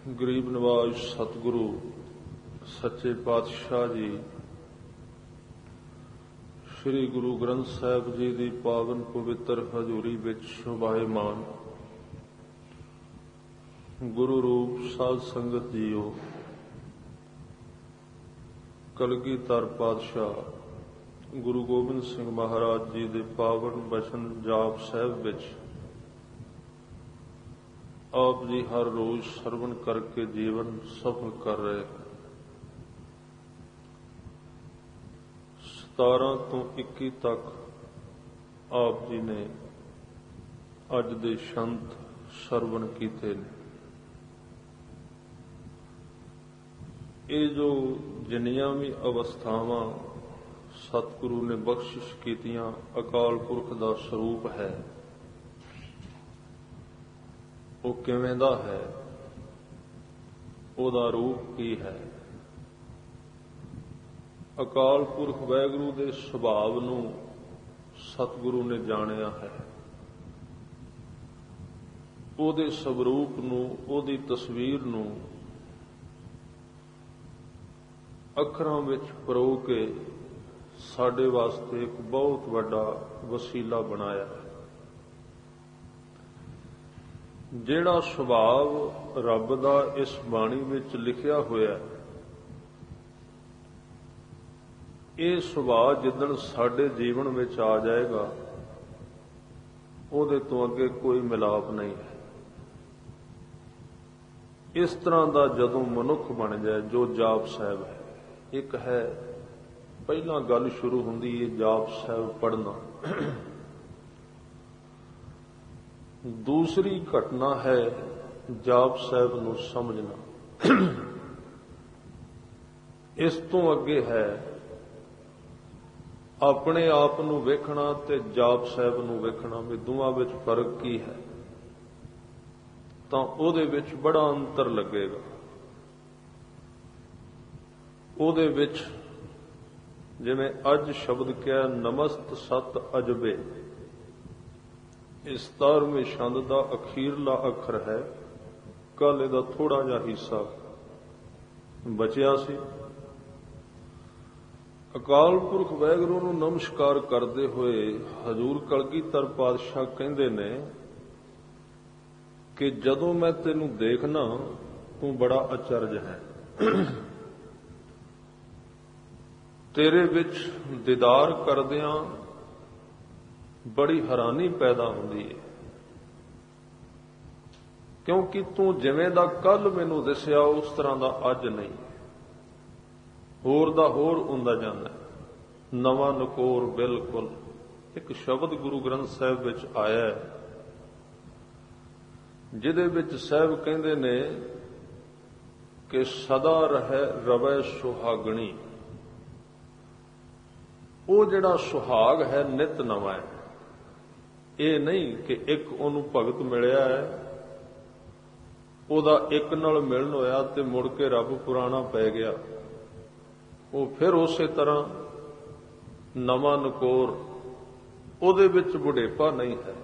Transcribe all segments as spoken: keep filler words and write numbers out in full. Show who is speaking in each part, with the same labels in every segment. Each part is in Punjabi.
Speaker 1: ਗਰੀਬ ਨਵਾਜ਼ ਸਤਿਗੁਰੂ ਸੱਚੇ ਪਾਤਸ਼ਾਹ ਜੀ ਸ੍ਰੀ ਗੁਰੂ ਗ੍ਰੰਥ ਸਾਹਿਬ ਜੀ ਦੀ ਪਾਵਨ ਪਵਿੱਤਰ ਹਜ਼ੂਰੀ ਵਿੱਚ ਸ਼ੋਭਾਇਮਾਨ ਗੁਰੂ ਰੂਪ ਸਾਧ ਸੰਗਤ ਜੀਓ, ਕਲਗੀਧਰ ਪਾਤਸ਼ਾਹ ਗੁਰੂ ਗੋਬਿੰਦ ਸਿੰਘ ਮਹਾਰਾਜ ਜੀ ਦੇ ਪਾਵਨ ਬਚਨ ਜਾਪ ਸਾਹਿਬ ਵਿੱਚ ਆਪ ਜੀ ਹਰ ਰੋਜ਼ ਸਰਵਣ ਕਰਕੇ ਜੀਵਨ ਸਫਲ ਕਰ ਰਹੇ ਹਨ। ਸਤਾਰਾਂ ਤੋਂ ਇੱਕੀ ਤੱਕ ਆਪ ਜੀ ਨੇ ਅੱਜ ਦੇ ਸ਼ੰਤ ਸਰਵਣ ਕੀਤੇ ਨੇ। ਇਹ ਜੋ ਜਿੰਨੀਆਂ ਵੀ ਅਵਸਥਾਵਾਂ ਸਤਿਗੁਰੂ ਨੇ ਬਖਸ਼ਿਸ਼ ਕੀਤੀਆਂ, ਅਕਾਲ ਪੁਰਖ ਦਾ ਸਰੂਪ ਹੈ, ਉਹ ਕਿਵੇਂ ਦਾ ਹੈ, ਉਹਦਾ ਰੂਪ ਕੀ ਹੈ। ਅਕਾਲ ਪੁਰਖ ਵਾਹਿਗੁਰੂ ਦੇ ਸੁਭਾਅ ਨੂੰ ਸਤਿਗੁਰੂ ਨੇ ਜਾਣਿਆ ਹੈ, ਉਹਦੇ ਸਵਰੂਪ ਨੂੰ, ਉਹਦੀ ਤਸਵੀਰ ਨੂੰ ਅੱਖਰਾਂ ਵਿੱਚ ਪਰੋ ਕੇ ਸਾਡੇ ਵਾਸਤੇ ਇੱਕ ਬਹੁਤ ਵੱਡਾ ਵਸੀਲਾ ਬਣਾਇਆ ਹੈ। ਜਿਹੜਾ ਸੁਭਾਅ ਰੱਬ ਦਾ ਇਸ ਬਾਣੀ ਵਿੱਚ ਲਿਖਿਆ ਹੋਇਆ, ਇਹ ਸੁਭਾਅ ਜਿੱਦਣ ਸਾਡੇ ਜੀਵਨ ਵਿੱਚ ਆ ਜਾਏਗਾ, ਉਹਦੇ ਤੋਂ ਅੱਗੇ ਕੋਈ ਮਿਲਾਪ ਨਹੀਂ ਹੈ। ਇਸ ਤਰ੍ਹਾਂ ਦਾ ਜਦੋਂ ਮਨੁੱਖ ਬਣ ਜਾਏ, ਜੋ ਜਾਪ ਸਾਹਿਬ ਹੈ, ਇੱਕ ਹੈ ਪਹਿਲਾਂ ਗੱਲ ਸ਼ੁਰੂ ਹੁੰਦੀ ਹੈ ਜਾਪ ਸਾਹਿਬ ਪੜ੍ਹਨਾ, ਦੂਸਰੀ ਘਟਨਾ ਹੈ ਜਾਪ ਸਾਹਿਬ ਨੂੰ ਸਮਝਣਾ, ਇਸ ਤੋਂ ਅੱਗੇ ਹੈ ਆਪਣੇ ਆਪ ਨੂੰ ਵੇਖਣਾ ਤੇ ਜਾਪ ਸਾਹਿਬ ਨੂੰ ਵੇਖਣਾ, ਵੀ ਦੋਵਾਂ ਵਿੱਚ ਫਰਕ ਕੀ ਹੈ। ਤਾਂ ਉਹਦੇ ਵਿੱਚ ਬੜਾ ਅੰਤਰ ਲੱਗੇਗਾ। ਉਹਦੇ ਵਿੱਚ ਜਿਵੇਂ ਅੱਜ ਸ਼ਬਦ ਕਿਹਾ ਨਮਸਤ ਸਤ ਅਜਬੇ, ਇਸ ਸਤਾਰਵੇਂ ਛੰਦ ਦਾ ਅਖੀਰਲਾ ਅੱਖਰ ਹੈ। ਕੱਲ ਇਹਦਾ ਥੋੜਾ ਜਿਹਾ ਹਿੱਸਾ ਬਚਿਆ ਸੀ। ਅਕਾਲ ਪੁਰਖ ਵਾਹਿਗੁਰੂ ਨੂੰ ਨਮਸਕਾਰ ਕਰਦੇ ਹੋਏ ਹਜ਼ੂਰ ਕਲਗੀਧਰ ਪਾਤਸ਼ਾਹ ਕਹਿੰਦੇ ਨੇ ਕਿ ਜਦੋਂ ਮੈਂ ਤੈਨੂੰ ਦੇਖਣਾ, ਤੂੰ ਬੜਾ ਅਚਰਜ ਹੈ। ਤੇਰੇ ਵਿੱਚ ਦੀਦਾਰ ਕਰਦਿਆਂ ਬੜੀ ਹੈਰਾਨੀ ਪੈਦਾ ਹੁੰਦੀ ਹੈ, ਕਿਉਂਕਿ ਤੂੰ ਜਿਵੇਂ ਦਾ ਕੱਲ ਮੈਨੂੰ ਦਿਸਿਆ ਉਸ ਤਰ੍ਹਾਂ ਦਾ ਅੱਜ ਨਹੀਂ, ਹੋਰ ਦਾ ਹੋਰ ਹੁੰਦਾ ਜਾਂਦਾ, ਨਵਾਂ ਨਕੋਰ ਬਿਲਕੁਲ। ਇੱਕ ਸ਼ਬਦ ਗੁਰੂ ਗ੍ਰੰਥ ਸਾਹਿਬ ਵਿੱਚ ਆਇਆ ਹੈ, ਜਿਹਦੇ ਵਿੱਚ ਸਾਹਿਬ ਕਹਿੰਦੇ ਨੇ ਕਿ ਸਦਾ ਰਹੇ ਰਵੈ ਸੁਹਾਗਣੀ। ਉਹ ਜਿਹੜਾ ਸੁਹਾਗ ਹੈ ਨਿਤ ਨਵਾਂ ਹੈ। ਇਹ ਨਹੀਂ ਕਿ ਇੱਕ ਉਹਨੂੰ ਭਗਤ ਮਿਲਿਆ ਹੈ, ਉਹਦਾ ਇੱਕ ਨਾਲ ਮਿਲਣ ਹੋਇਆ ਤੇ ਮੁੜ ਕੇ ਰੱਬ ਪੁਰਾਣਾ ਪੈ ਗਿਆ, ਉਹ ਫਿਰ ਉਸੇ ਤਰ੍ਹਾਂ ਨਵਾਂ ਨਕੋਰ, ਉਹਦੇ ਵਿੱਚ ਬੁਢੇਪਾ ਨਹੀਂ ਹੈ।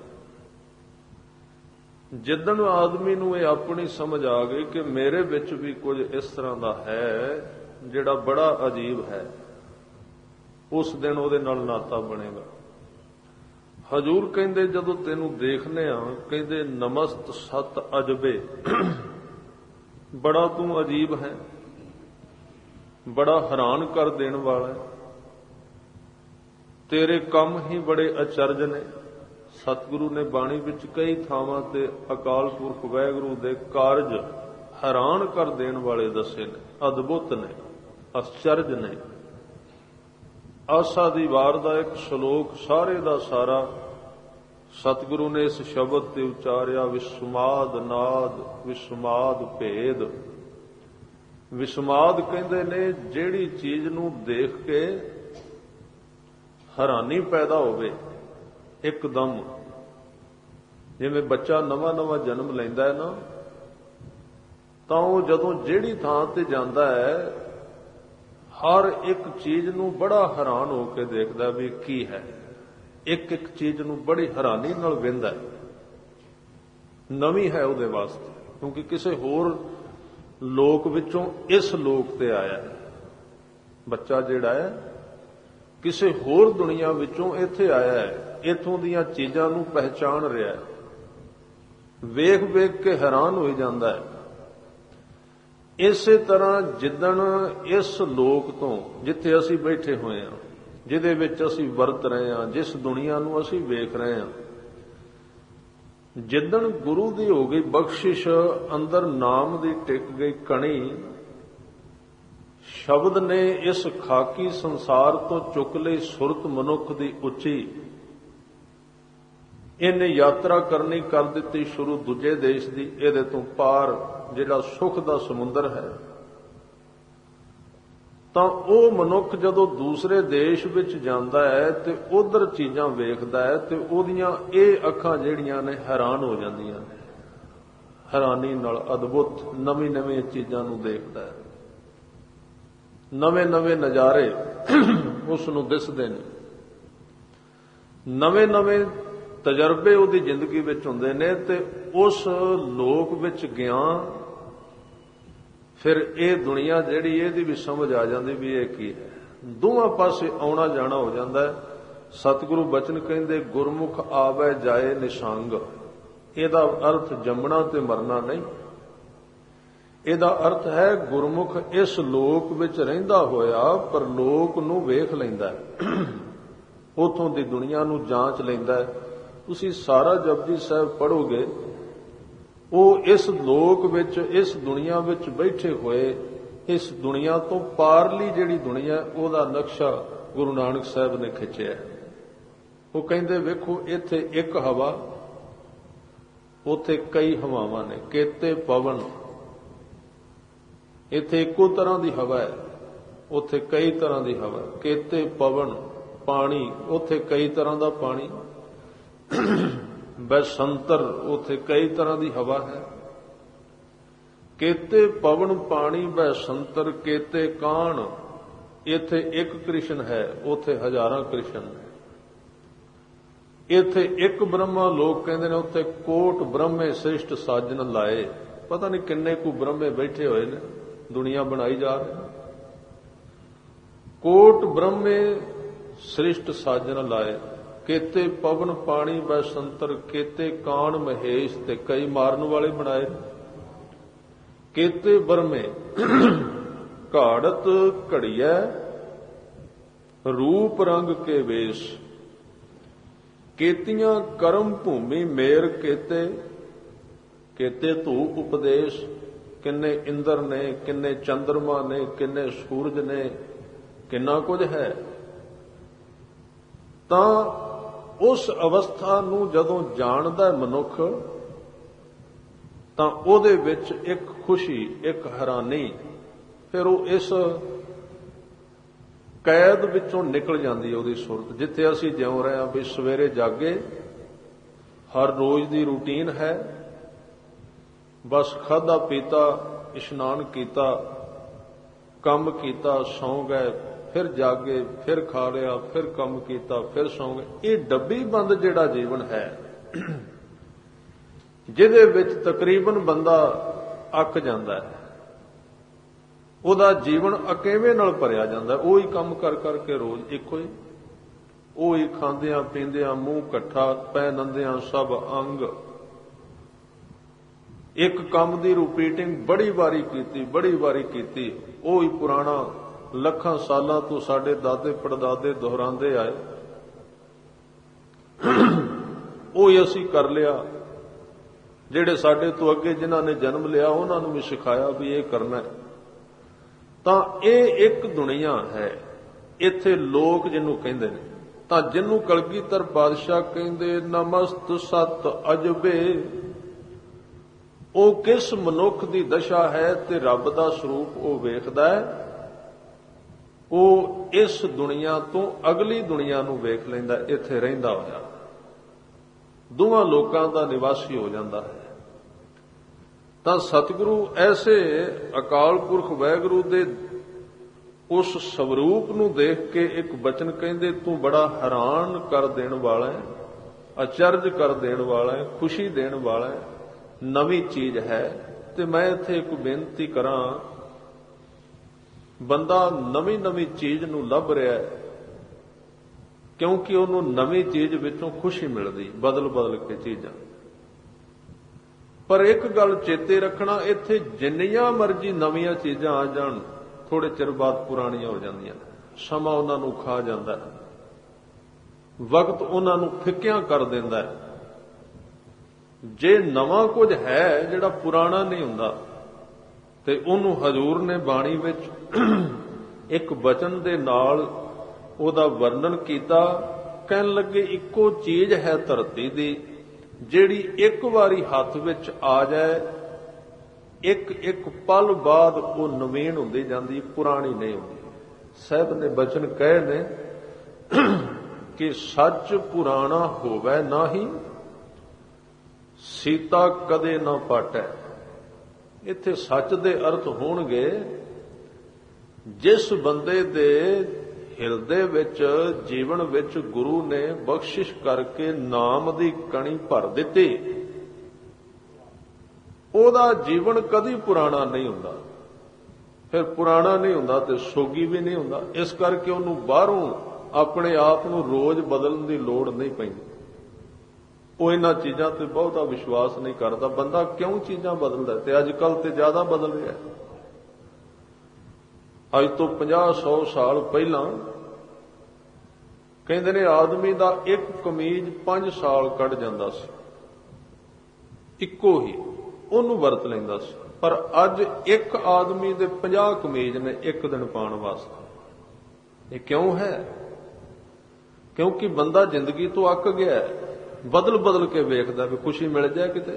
Speaker 1: ਜਿੱਦਣ ਆਦਮੀ ਨੂੰ ਇਹ ਆਪਣੀ ਸਮਝ ਆ ਗਈ ਕਿ ਮੇਰੇ ਵਿੱਚ ਵੀ ਕੁਝ ਇਸ ਤਰ੍ਹਾਂ ਦਾ ਹੈ ਜਿਹੜਾ ਬੜਾ ਅਜੀਬ ਹੈ, ਉਸ ਦਿਨ ਉਹਦੇ ਨਾਲ ਨਾਤਾ ਬਣੇਗਾ। ਹਜ਼ੂਰ ਕਹਿੰਦੇ ਜਦੋਂ ਤੈਨੂੰ ਦੇਖਨੇ ਆ, ਕਹਿੰਦੇ ਨਮਸਤ ਸਤ ਅਜਬੇ, ਬੜਾ ਤੂੰ ਅਜੀਬ ਹੈ, ਬੜਾ ਹੈਰਾਨ ਕਰ ਦੇਣ ਵਾਲਾ ਹੈ, ਤੇਰੇ ਕੰਮ ਹੀ ਬੜੇ ਅਚਰਜ ਨੇ। ਸਤਿਗੁਰੂ ਨੇ ਬਾਣੀ ਵਿੱਚ ਕਈ ਥਾਵਾਂ ਤੇ ਅਕਾਲ ਪੁਰਖ ਵਾਹਿਗੁਰੂ ਦੇ ਕਾਰਜ ਹੈਰਾਨ ਕਰ ਦੇਣ ਵਾਲੇ ਦੱਸੇ ਨੇ, ਅਦਭੁਤ ਨੇ, ਅਚਰਜ ਨੇ। ਆਸਾ ਦੀ ਵਾਰ ਦਾ ਇੱਕ ਸ਼ਲੋਕ ਸਾਰੇ ਦਾ ਸਾਰਾ ਸਤਿਗੁਰੂ ਨੇ ਇਸ ਸ਼ਬਦ ਤੇ ਉਚਾਰਿਆ, ਵਿਸਮਾਦ ਨਾਦ ਵਿਸਮਾਦ ਭੇਦ। ਵਿਸਮਾਦ ਕਹਿੰਦੇ ਨੇ ਜਿਹੜੀ ਚੀਜ਼ ਨੂੰ ਦੇਖ ਕੇ ਹੈਰਾਨੀ ਪੈਦਾ ਹੋਵੇ ਇੱਕਦਮ। ਜਿਵੇਂ ਬੱਚਾ ਨਵਾਂ ਨਵਾਂ ਜਨਮ ਲੈਂਦਾ ਹੈ ਨਾ, ਤਾਂ ਉਹ ਜਦੋਂ ਜਿਹੜੀ ਥਾਂ ਤੇ ਜਾਂਦਾ ਹੈ, ਹਰ ਇੱਕ ਚੀਜ਼ ਨੂੰ ਬੜਾ ਹੈਰਾਨ ਹੋ ਕੇ ਦੇਖਦਾ ਵੀ ਕੀ ਹੈ। ਇੱਕ ਇੱਕ ਚੀਜ਼ ਨੂੰ ਬੜੀ ਹੈਰਾਨੀ ਨਾਲ ਵੇਖਦਾ, ਨਵੀਂ ਹੈ ਉਹਦੇ ਵਾਸਤੇ, ਕਿਉਂਕਿ ਕਿਸੇ ਹੋਰ ਲੋਕ ਵਿੱਚੋਂ ਇਸ ਲੋਕ ਤੇ ਆਇਆ ਹੈ। ਬੱਚਾ ਜਿਹੜਾ ਹੈ ਕਿਸੇ ਹੋਰ ਦੁਨੀਆ ਵਿੱਚੋਂ ਇੱਥੇ ਆਇਆ ਹੈ, ਇੱਥੋਂ ਦੀਆਂ ਚੀਜ਼ਾਂ ਨੂੰ ਪਹਿਚਾਣ ਰਿਹਾ ਹੈ, ਵੇਖ ਵੇਖ ਕੇ ਹੈਰਾਨ ਹੋਈ ਜਾਂਦਾ ਹੈ। ਇਸੇ ਤਰ੍ਹਾਂ ਜਿੱਦਣ ਇਸ ਲੋਕ ਤੋਂ ਜਿੱਥੇ ਅਸੀਂ ਬੈਠੇ ਹੋਏ ਹਾਂ, ਜਿਹਦੇ ਵਿੱਚ ਅਸੀਂ ਵਰਤ ਰਹੇ ਹਾਂ, ਜਿਸ ਦੁਨੀਆ ਨੂੰ ਅਸੀਂ ਵੇਖ ਰਹੇ ਹਾਂ, ਜਿੱਦਣ ਗੁਰੂ ਦੀ ਹੋ ਗਈ ਬਖਸ਼ਿਸ਼, ਅੰਦਰ ਨਾਮ ਦੀ ਟਿਕ ਗਈ ਕਣੀ, ਸ਼ਬਦ ਨੇ ਇਸ ਖਾਕੀ ਸੰਸਾਰ ਤੋਂ ਚੁੱਕ ਲਈ ਸੁਰਤ ਮਨੁੱਖ ਦੀ ਉੱਚੀ, ਇਹਨੇ ਯਾਤਰਾ ਕਰਨੀ ਕਰ ਦਿੱਤੀ ਸ਼ੁਰੂ ਦੂਜੇ ਦੇਸ਼ ਦੀ। ਇਹਦੇ ਤੋਂ ਪਾਰ ਜਿਹੜਾ ਸੁੱਖ ਦਾ ਸਮੁੰਦਰ ਹੈ, ਤਾਂ ਉਹ ਮਨੁੱਖ ਜਦੋਂ ਦੂਸਰੇ ਦੇਸ਼ ਵਿੱਚ ਜਾਂਦਾ ਹੈ ਤੇ ਉਧਰ ਚੀਜ਼ਾਂ ਵੇਖਦਾ ਹੈ ਤੇ ਉਹਦੀਆਂ ਇਹ ਅੱਖਾਂ ਜਿਹੜੀਆਂ ਨੇ ਹੈਰਾਨ ਹੋ ਜਾਂਦੀਆਂ ਨੇ, ਹੈਰਾਨੀ ਨਾਲ ਅਦਭੁਤ ਨਵੀਂ ਨਵੀਂ ਚੀਜ਼ਾਂ ਨੂੰ ਦੇਖਦਾ ਹੈ, ਨਵੇਂ ਨਵੇਂ ਨਜ਼ਾਰੇ ਉਸ ਨੂੰ ਦਿਸਦੇ ਨੇ, ਨਵੇਂ ਨਵੇਂ ਤਜਰਬੇ ਉਹਦੀ ਜ਼ਿੰਦਗੀ ਵਿੱਚ ਹੁੰਦੇ ਨੇ। ਤੇ ਉਸ ਲੋਕ ਵਿੱਚ ਗਿਆ ਫਿਰ ਇਹ ਦੁਨੀਆ ਜਿਹੜੀ ਇਹਦੀ ਵੀ ਸਮਝ ਆ ਜਾਂਦੀ ਵੀ ਇਹ ਕੀ ਹੈ। ਦੋਵਾਂ ਪਾਸੇ ਆਉਣਾ ਜਾਣਾ ਹੋ ਜਾਂਦਾ ਹੈ। ਸਤਿਗੁਰੂ ਬਚਨ ਕਹਿੰਦੇ ਗੁਰਮੁਖ ਆਵੈ ਜਾਏ ਨਿਸੰਗ। ਇਹਦਾ ਅਰਥ ਜੰਮਣਾ ਤੇ ਮਰਨਾ ਨਹੀਂ, ਇਹਦਾ ਅਰਥ ਹੈ ਗੁਰਮੁਖ ਇਸ ਲੋਕ ਵਿੱਚ ਰਹਿੰਦਾ ਹੋਇਆ ਪਰਲੋਕ ਨੂੰ ਵੇਖ ਲੈਂਦਾ ਹੈ, ਉਥੋਂ ਦੀ ਦੁਨੀਆ ਨੂੰ ਜਾਂਚ ਲੈਂਦਾ ਹੈ। ਤੁਸੀਂ ਸਾਰਾ ਜਪਜੀ ਸਾਹਿਬ ਪੜ੍ਹੋਗੇ, ਉਹ ਇਸ ਲੋਕ ਵਿੱਚ, ਇਸ ਦੁਨੀਆ ਵਿੱਚ ਬੈਠੇ ਹੋਏ, ਇਸ ਦੁਨੀਆ ਤੋਂ ਪਾਰਲੀ ਜਿਹੜੀ ਦੁਨੀਆ ਉਹਦਾ ਨਕਸ਼ਾ ਗੁਰੂ ਨਾਨਕ ਸਾਹਿਬ ਨੇ ਖਿੱਚਿਆ। ਉਹ ਕਹਿੰਦੇ ਵੇਖੋ ਇੱਥੇ ਇੱਕ ਹਵਾ, ਉੱਥੇ ਕਈ ਹਵਾਵਾਂ ਨੇ, ਕੇਤੇ ਪਵਨ। ਇੱਥੇ ਇੱਕੋ ਤਰ੍ਹਾਂ ਦੀ ਹਵਾ ਹੈ, ਉੱਥੇ ਕਈ ਤਰ੍ਹਾਂ ਦੀ ਹਵਾ। ਕੇਤੇ ਪਵਨ, ਪਾਣੀ, ਉੱਥੇ ਕਈ ਤਰ੍ਹਾਂ ਦਾ ਪਾਣੀ। ਬੈਸੰਤਰ, ਉੱਥੇ ਕਈ ਤਰ੍ਹਾਂ ਦੀ ਹਵਾ ਹੈ। ਕੇਤੇ ਪਵਨ ਪਾਣੀ ਬੈਸੰਤਰ, ਕੇਤੇ ਕਾਣ। ਇੱਥੇ ਇੱਕ ਕ੍ਰਿਸ਼ਨ ਹੈ, ਉੱਥੇ ਹਜ਼ਾਰਾਂ ਕ੍ਰਿਸ਼ਨ ਨੇ। ਇੱਥੇ ਇੱਕ ਬ੍ਰਹਮਾ ਲੋਕ ਕਹਿੰਦੇ ਨੇ, ਉੱਥੇ ਕੋਟ ਬ੍ਰਹਮੇ ਸ੍ਰਿਸ਼ਟ ਸਾਜਨ ਲਾਏ। ਪਤਾ ਨਹੀਂ ਕਿੰਨੇ ਕੁ ਬ੍ਰਹਮੇ ਬੈਠੇ ਹੋਏ ਨੇ, ਦੁਨੀਆ ਬਣਾਈ ਜਾ ਰਹੀ। ਕੋਟ ਬ੍ਰਹਮੇ ਸ੍ਰਿਸ਼ਟ ਸਾਜਨ ਲਾਏ, ਕੇਤੇ ਪਵਨ ਪਾਣੀ ਬੈਸੰਤਰ, ਕੇਤੇ ਕਾਣ ਮਹੇਸ਼। ਤੇ ਕਈ ਮਾਰਨ ਵਾਲੇ ਬਣਾਏ। ਕੇਤੇ ਬ੍ਰਹਮੇ ਘਾੜਤ ਘੜੀਐ ਰੂਪ ਰੰਗ ਕੇ ਵੇਸ਼। ਕੇਤੀਆਂ ਕਰਮ ਭੂਮੀ ਮੇਰ ਕੇਤੇ, ਕੇਤੇ ਧੂਪ ਉਪਦੇਸ਼। ਕਿੰਨੇ ਇੰਦਰ ਨੇ, ਕਿੰਨੇ ਚੰਦਰਮਾ ਨੇ, ਕਿੰਨੇ ਸੂਰਜ ਨੇ, ਕਿੰਨਾ ਕੁਝ ਹੈ। ਤਾਂ ਉਸ ਅਵਸਥਾ ਨੂੰ ਜਦੋਂ ਜਾਣਦਾ ਮਨੁੱਖ, ਤਾਂ ਉਹਦੇ ਵਿੱਚ ਇੱਕ ਖੁਸ਼ੀ, ਇੱਕ ਹੈਰਾਨੀ, ਫਿਰ ਉਹ ਇਸ ਕੈਦ ਵਿੱਚੋਂ ਨਿਕਲ ਜਾਂਦੀ ਉਹਦੀ ਸੁਰਤ। ਜਿੱਥੇ ਅਸੀਂ ਜਿਉਂ ਰਹੇ ਹਾਂ ਵੀ ਸਵੇਰੇ ਜਾਗੇ, ਹਰ ਰੋਜ਼ ਦੀ ਰੂਟੀਨ ਹੈ, ਬਸ ਖਾਧਾ ਪੀਤਾ, ਇਸ਼ਨਾਨ ਕੀਤਾ, ਕੰਮ ਕੀਤਾ, ਸੌਂ ਗਏ, ਫਿਰ ਜਾਗੇ, ਫਿਰ ਖਾ ਲਿਆ, ਫਿਰ ਕੰਮ ਕੀਤਾ, ਫਿਰ ਸੌਂ ਗਏ। ਇਹ ਡੱਬੀ ਬੰਦ ਜਿਹੜਾ ਜੀਵਨ ਹੈ, ਜਿਹਦੇ ਵਿੱਚ ਤਕਰੀਬਨ ਬੰਦਾ ਅੱਕ ਜਾਂਦਾ ਹੈ, ਉਹਦਾ ਜੀਵਨ ਅਕੇਵੇਂ ਨਾਲ ਭਰਿਆ ਜਾਂਦਾ। ਉਹੀ ਕੰਮ ਕਰ ਕਰਕੇ ਰੋਜ਼ ਇੱਕੋ ਹੀ, ਉਹੀ ਖਾਂਦਿਆਂ ਪੀਂਦਿਆਂ ਮੂੰਹ ਇਕੱਠਾ, ਪਹਿਨੰਦਿਆਂ ਸਭ ਅੰਗ। ਇੱਕ ਕੰਮ ਦੀ ਰਿਪੀਟਿੰਗ ਬੜੀ ਵਾਰੀ ਕੀਤੀ, ਬੜੀ ਵਾਰੀ ਕੀਤੀ। ਉਹੀ ਪੁਰਾਣਾ ਲੱਖਾਂ ਸਾਲਾਂ ਤੋਂ ਸਾਡੇ ਦਾਦੇ ਪੜਦਾਦੇ ਦੁਹਰਾਉਂਦੇ ਆਏ, ਉਹੀ ਅਸੀਂ ਕਰ ਲਿਆ। ਜਿਹੜੇ ਸਾਡੇ ਤੋਂ ਅੱਗੇ ਜਿਨ੍ਹਾਂ ਨੇ ਜਨਮ ਲਿਆ, ਉਹਨਾਂ ਨੂੰ ਵੀ ਸਿਖਾਇਆ ਵੀ ਇਹ ਕਰਨਾ ਹੈ। ਤਾਂ ਇਹ ਇੱਕ ਦੁਨੀਆ ਹੈ। ਇੱਥੇ ਲੋਕ ਜਿਹਨੂੰ ਕਹਿੰਦੇ ਨੇ, ਤਾਂ ਜਿਹਨੂੰ ਕਲਗੀਧਰ ਪਾਤਸ਼ਾਹ ਕਹਿੰਦੇ ਨਮਸਤ ਸਤ ਅਜਬੇ, ਉਹ ਕਿਸ ਮਨੁੱਖ ਦੀ ਦਸ਼ਾ ਹੈ ਤੇ ਰੱਬ ਦਾ ਸਰੂਪ ਉਹ ਵੇਖਦਾ ਹੈ। ਉਹ ਇਸ ਦੁਨੀਆ ਤੋਂ ਅਗਲੀ ਦੁਨੀਆ ਨੂੰ ਵੇਖ ਲੈਂਦਾ, ਇੱਥੇ ਰਹਿੰਦਾ ਹੋਇਆ ਦੋਵਾਂ ਲੋਕਾਂ ਦਾ ਨਿਵਾਸੀ ਹੋ ਜਾਂਦਾ ਹੈ। ਤਾਂ ਸਤਿਗੁਰੂ ਐਸੇ ਅਕਾਲ ਪੁਰਖ ਵਾਹਿਗੁਰੂ ਦੇ ਉਸ ਸਵਰੂਪ ਨੂੰ ਦੇਖ ਕੇ ਇੱਕ ਬਚਨ ਕਹਿੰਦੇ, ਤੂੰ ਬੜਾ ਹੈਰਾਨ ਕਰ ਦੇਣ ਵਾਲਾ ਹੈ, ਅਚਰਜ ਕਰ ਦੇਣ ਵਾਲਾ ਹੈ, ਖੁਸ਼ੀ ਦੇਣ ਵਾਲਾ ਹੈ, ਨਵੀਂ ਚੀਜ਼ ਹੈ। ਤੇ ਮੈਂ ਇੱਥੇ ਇੱਕ ਬੇਨਤੀ ਕਰਾਂ, ਬੰਦਾ ਨਵੀਂ ਨਵੀਂ ਚੀਜ਼ ਨੂੰ ਲੱਭ ਰਿਹਾ ਹੈ ਕਿਉਂਕਿ ਉਹਨੂੰ ਨਵੀਂ ਚੀਜ਼ ਵਿੱਚੋਂ ਖੁਸ਼ੀ ਮਿਲਦੀ, ਬਦਲ ਬਦਲ ਕੇ ਚੀਜ਼ਾਂ। ਪਰ ਇੱਕ ਗੱਲ ਚੇਤੇ ਰੱਖਣਾ, ਇੱਥੇ ਜਿੰਨੀਆਂ ਮਰਜ਼ੀ ਨਵੀਆਂ ਚੀਜ਼ਾਂ ਆ ਜਾਣ, ਥੋੜੇ ਚਿਰ ਬਾਅਦ ਪੁਰਾਣੀਆਂ ਹੋ ਜਾਂਦੀਆਂ ਨੇ। ਸਮਾਂ ਉਹਨਾਂ ਨੂੰ ਖਾ ਜਾਂਦਾ ਹੈ, ਵਕਤ ਉਹਨਾਂ ਨੂੰ ਫਿੱਕਿਆਂ ਕਰ ਦਿੰਦਾ ਹੈ। ਜੇ ਨਵਾਂ ਕੁਝ ਹੈ ਜਿਹੜਾ ਪੁਰਾਣਾ ਨਹੀਂ ਹੁੰਦਾ, ਤੇ ਉਹਨੂੰ ਹਜ਼ੂਰ ਨੇ ਬਾਣੀ ਵਿੱਚ ਇੱਕ ਬਚਨ ਦੇ ਨਾਲ ਉਹਦਾ ਵਰਣਨ ਕੀਤਾ। ਕਹਿਣ ਲੱਗੇ, ਇੱਕੋ ਚੀਜ਼ ਹੈ ਧਰਤੀ ਦੀ ਜਿਹੜੀ ਇੱਕ ਵਾਰੀ ਹੱਥ ਵਿੱਚ ਆ ਜਾਏ, ਇੱਕ ਇੱਕ ਪਲ ਬਾਅਦ ਉਹ ਨਵੀਨ ਹੁੰਦੀ ਜਾਂਦੀ, ਪੁਰਾਣੀ ਨਹੀਂ ਹੁੰਦੀ। ਸਾਹਿਬ ਨੇ ਬਚਨ ਕਹੇ ਨੇ ਕਿ ਸੱਚ ਪੁਰਾਣਾ ਹੋਵੇ ਨਾਹੀ, ਸੀਤਾ ਕਦੇ ਨਾ ਪਾਟੈ। ਇੱਥੇ ਸੱਚ ਦੇ ਅਰਥ ਹੋਣਗੇ, ਜਿਸ ਬੰਦੇ ਦੇ ਹਿਰਦੇ ਵਿੱਚ, ਜੀਵਨ ਵਿੱਚ ਗੁਰੂ ਨੇ ਬਖਸ਼ਿਸ਼ ਕਰਕੇ ਨਾਮ ਦੀ ਕਣੀ ਭਰ ਦਿੱਤੀ, ਉਹਦਾ ਜੀਵਨ ਕਦੀ ਪੁਰਾਣਾ ਨਹੀਂ ਹੁੰਦਾ। ਫਿਰ ਪੁਰਾਣਾ ਨਹੀਂ ਹੁੰਦਾ ਤੇ ਸੋਗੀ ਵੀ ਨਹੀਂ ਹੁੰਦਾ। ਇਸ ਕਰਕੇ ਉਹਨੂੰ ਬਾਹਰੋਂ ਆਪਣੇ ਆਪ ਨੂੰ ਰੋਜ਼ ਬਦਲਣ ਦੀ ਲੋੜ ਨਹੀਂ ਪੈਂਦੀ। ਉਹ ਇਹਨਾਂ ਚੀਜ਼ਾਂ ਤੇ ਬਹੁਤਾ ਵਿਸ਼ਵਾਸ ਨਹੀਂ ਕਰਦਾ। ਬੰਦਾ ਕਿਉਂ ਚੀਜ਼ਾਂ ਬਦਲਦਾ? ਤੇ ਅੱਜ ਕੱਲ ਤੇ ਜ਼ਿਆਦਾ ਬਦਲ ਰਿਹਾ। ਅੱਜ ਤੋਂ ਪੰਜਾਹ ਸੌ ਸਾਲ ਪਹਿਲਾਂ ਕਹਿੰਦੇ ਨੇ ਆਦਮੀ ਦਾ ਇੱਕ ਕਮੀਜ਼ ਪੰਜ ਸਾਲ ਕੱਢ ਜਾਂਦਾ ਸੀ, ਇੱਕੋ ਹੀ ਉਹਨੂੰ ਵਰਤ ਲੈਂਦਾ ਸੀ। ਪਰ ਅੱਜ ਇੱਕ ਆਦਮੀ ਦੇ ਪੰਜਾਹ ਕਮੀਜ਼ ਨੇ ਇੱਕ ਦਿਨ ਪਾਉਣ ਵਾਸਤੇ। ਇਹ ਕਿਉਂ ਹੈ? ਕਿਉਂਕਿ ਬੰਦਾ ਜ਼ਿੰਦਗੀ ਤੋਂ ਅੱਕ ਗਿਆ, ਬਦਲ ਬਦਲ ਕੇ ਵੇਖਦਾ ਵੀ ਖੁਸ਼ੀ ਮਿਲ ਜਾਏ ਕਿਤੇ।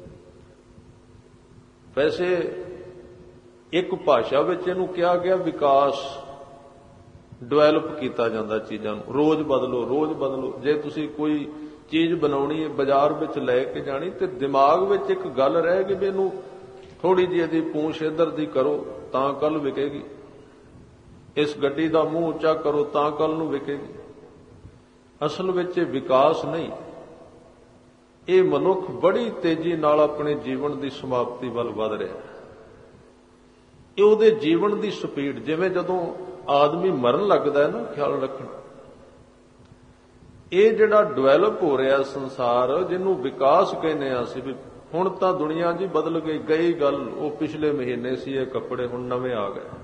Speaker 1: ਵੈਸੇ ਇੱਕ ਭਾਸ਼ਾ ਵਿੱਚ ਇਹਨੂੰ ਕਿਹਾ ਗਿਆ ਵਿਕਾਸ, ਡਿਵੈਲਪ ਕੀਤਾ ਜਾਂਦਾ ਚੀਜ਼ਾਂ ਨੂੰ। ਰੋਜ਼ ਬਦਲੋ, ਰੋਜ਼ ਬਦਲੋ। ਜੇ ਤੁਸੀਂ ਕੋਈ ਚੀਜ਼ ਬਣਾਉਣੀ ਹੈ, ਬਾਜ਼ਾਰ ਵਿੱਚ ਲੈ ਕੇ ਜਾਣੀ, ਤੇ ਦਿਮਾਗ ਵਿੱਚ ਇੱਕ ਗੱਲ ਰਹੇ ਕਿ ਵੀ ਇਹਨੂੰ ਥੋੜੀ ਜਿਹੀ ਇਹਦੀ ਪੂੰਛ ਇੱਧਰ ਦੀ ਕਰੋ ਤਾਂ ਕੱਲ ਵਿਕੇਗੀ, ਇਸ ਗੱਡੀ ਦਾ ਮੂੰਹ ਉੱਚਾ ਕਰੋ ਤਾਂ ਕੱਲ ਨੂੰ ਵਿਕੇਗੀ। ਅਸਲ ਵਿੱਚ ਇਹ ਵਿਕਾਸ ਨਹੀਂ, ਇਹ ਮਨੁੱਖ ਬੜੀ ਤੇਜ਼ੀ ਨਾਲ ਆਪਣੇ ਜੀਵਨ ਦੀ ਸਮਾਪਤੀ ਵੱਲ ਵਧ ਰਿਹਾ। ਇਹ ਉਹਦੇ ਜੀਵਨ ਦੀ ਸਪੀਡ, ਜਿਵੇਂ ਜਦੋਂ ਆਦਮੀ ਮਰਨ ਲੱਗਦਾ ਹੈ ਨਾ, ਖਿਆਲ ਰੱਖਣਾ, ਇਹ ਜਿਹੜਾ ਡਿਵੈਲਪ ਹੋ ਰਿਹਾ ਸੰਸਾਰ, ਜਿਹਨੂੰ ਵਿਕਾਸ ਕਹਿੰਦੇ ਆ ਅਸੀਂ, ਵੀ ਹੁਣ ਤਾਂ ਦੁਨੀਆ ਜੀ ਬਦਲ ਗਈ। ਗਈ ਗੱਲ ਉਹ ਪਿਛਲੇ ਮਹੀਨੇ ਸੀ ਇਹ ਕੱਪੜੇ, ਹੁਣ ਨਵੇਂ ਆ ਗਏ।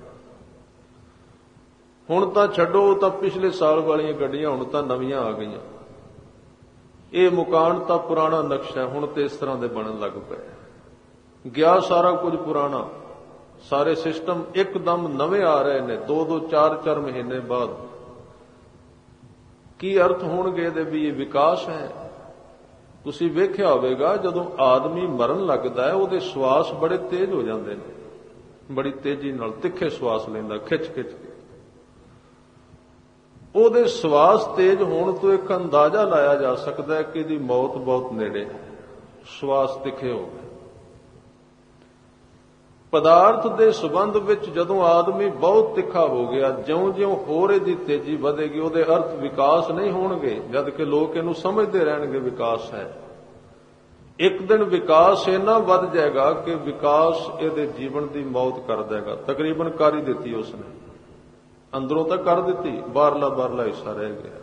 Speaker 1: ਹੁਣ ਤਾਂ ਛੱਡੋ, ਤਾਂ ਪਿਛਲੇ ਸਾਲ ਵਾਲੀਆਂ ਗੱਡੀਆਂ ਹੁਣ ਤਾਂ ਨਵੀਆਂ ਆ ਗਈਆਂ। ਇਹ ਮਕਾਨ ਤਾਂ ਪੁਰਾਣਾ ਨਕਸ਼ਾ, ਹੁਣ ਤੇ ਇਸ ਤਰ੍ਹਾਂ ਦੇ ਬਣਨ ਲੱਗ ਪਏ। ਗਿਆ ਸਾਰਾ ਕੁਝ ਪੁਰਾਣਾ, ਸਾਰੇ ਸਿਸਟਮ ਇੱਕਦਮ ਨਵੇਂ ਆ ਰਹੇ ਨੇ ਦੋ ਦੋ ਚਾਰ ਚਾਰ ਮਹੀਨੇ ਬਾਅਦ। ਕੀ ਅਰਥ ਹੋਣਗੇ ਇਹਦੇ ਵੀ? ਇਹ ਵਿਕਾਸ ਹੈ। ਤੁਸੀਂ ਵੇਖਿਆ ਹੋਵੇਗਾ ਜਦੋਂ ਆਦਮੀ ਮਰਨ ਲੱਗਦਾ ਹੈ, ਉਹਦੇ ਸਵਾਸ ਬੜੇ ਤੇਜ਼ ਹੋ ਜਾਂਦੇ ਨੇ, ਬੜੀ ਤੇਜ਼ੀ ਨਾਲ ਤਿੱਖੇ ਸਵਾਸ ਲੈਂਦਾ, ਖਿੱਚ ਖਿੱਚ ਕੇ। ਉਹਦੇ ਸਵਾਸ ਤੇਜ਼ ਹੋਣ ਤੋਂ ਇੱਕ ਅੰਦਾਜ਼ਾ ਲਾਇਆ ਜਾ ਸਕਦਾ ਹੈ ਕਿ ਇਹਦੀ ਮੌਤ ਬਹੁਤ ਨੇੜੇ ਹੈ। ਸਵਾਸ ਤਿੱਖੇ ਹੋ ਗਏ। ਪਦਾਰਥ ਦੇ ਸੰਬੰਧ ਵਿੱਚ ਜਦੋਂ ਆਦਮੀ ਬਹੁਤ ਤਿੱਖਾ ਹੋ ਗਿਆ, ਜਿਉਂ-ਜਿਉਂ ਹੋਰ ਇਹਦੀ ਤੇਜ਼ੀ ਵਧੇਗੀ, ਉਹਦੇ ਅਰਥ ਵਿਕਾਸ ਨਹੀਂ ਹੋਣਗੇ, ਜਦ ਕਿ ਲੋਕ ਇਹਨੂੰ ਸਮਝਦੇ ਰਹਿਣਗੇ ਵਿਕਾਸ ਹੈ। ਇੱਕ ਦਿਨ ਵਿਕਾਸ ਇੰਨਾ ਵੱਧ ਜਾਏਗਾ ਕਿ ਵਿਕਾਸ ਇਹਦੇ ਜੀਵਨ ਦੀ ਮੌਤ ਕਰ ਦੇਗਾ। ਤਕਰੀਬਨ ਕਰ ਹੀ ਦਿੱਤੀ ਉਸਨੇ, ਅੰਦਰੋਂ ਤਾਂ ਕਰ ਦਿੱਤੀ, ਬਾਹਰਲਾ ਬਾਹਰਲਾ ਹਿੱਸਾ ਰਹਿ ਗਿਆ।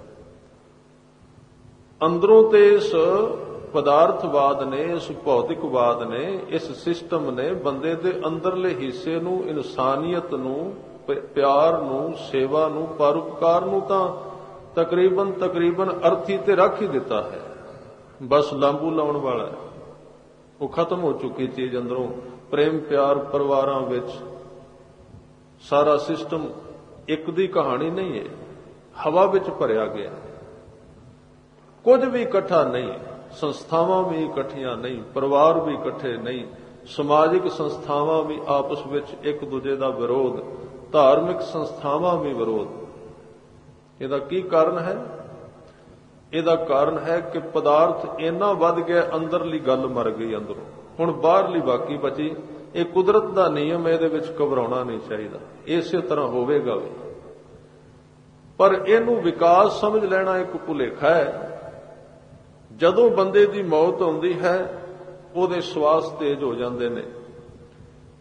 Speaker 1: ਅੰਦਰੋਂ ਤੇ ਇਸ ਪਦਾਰਥਵਾਦ ਨੇ, ਇਸ ਭੌਤਿਕਵਾਦ ਨੇ, ਇਸ ਸਿਸਟਮ ਨੇ ਬੰਦੇ ਦੇ ਅੰਦਰਲੇ ਹਿੱਸੇ ਨੂੰ, ਇਨਸਾਨੀਅਤ ਨੂੰ, ਪਿਆਰ ਨੂੰ, ਸੇਵਾ ਨੂੰ, ਪਰਉਪਕਾਰ ਨੂੰ ਤਾਂ ਤਕਰੀਬਨ ਤਕਰੀਬਨ ਅਰਥੀ ਤੇ ਰੱਖ ਹੀ ਦਿੱਤਾ ਹੈ। ਬਸ ਲਾਂਬੂ ਲਾਉਣ ਵਾਲਾ ਹੈ, ਉਹ ਖਤਮ ਹੋ ਚੁੱਕੀ ਚੀਜ਼ ਅੰਦਰੋਂ। ਪ੍ਰੇਮ ਪਿਆਰ ਪਰਿਵਾਰਾਂ ਵਿੱਚ ਸਾਰਾ ਸਿਸਟਮ ਇੱਕ ਦੀ ਕਹਾਣੀ ਨਹੀਂ ਹੈ, ਹਵਾ ਵਿੱਚ ਭਰਿਆ ਗਿਆ। ਕੁਝ ਵੀ ਇਕੱਠਾ ਨਹੀਂ, ਸੰਸਥਾਵਾਂ ਵੀ ਇਕੱਠੀਆਂ ਨਹੀਂ, ਪਰਿਵਾਰ ਵੀ ਇਕੱਠੇ ਨਹੀਂ, ਸਮਾਜਿਕ ਸੰਸਥਾਵਾਂ ਵੀ ਆਪਸ ਵਿੱਚ ਇੱਕ ਦੂਜੇ ਦਾ ਵਿਰੋਧ, ਧਾਰਮਿਕ ਸੰਸਥਾਵਾਂ ਵੀ ਵਿਰੋਧ। ਇਹਦਾ ਕੀ ਕਾਰਨ ਹੈ? ਇਹਦਾ ਕਾਰਨ ਹੈ ਕਿ ਪਦਾਰਥ ਇੰਨਾ ਵੱਧ ਗਿਆ, ਅੰਦਰਲੀ ਗੱਲ ਮਰ ਗਈ ਅੰਦਰੋਂ, ਹੁਣ ਬਾਹਰਲੀ ਬਾਕੀ ਬਚੀ। ਇਹ ਕੁਦਰਤ ਦਾ ਨਿਯਮ, ਇਹਦੇ ਵਿੱਚ ਘਬਰਾਉਣਾ ਨਹੀਂ ਚਾਹੀਦਾ, ਇਸੇ ਤਰ੍ਹਾਂ ਹੋਵੇਗਾ ਵੀ। ਪਰ ਇਹਨੂੰ ਵਿਕਾਸ ਸਮਝ ਲੈਣਾ ਇੱਕ ਭੁਲੇਖਾ ਹੈ। ਜਦੋਂ ਬੰਦੇ ਦੀ ਮੌਤ ਆਉਂਦੀ ਹੈ, ਉਹਦੇ ਸਵਾਸ ਤੇਜ਼ ਹੋ ਜਾਂਦੇ ਨੇ,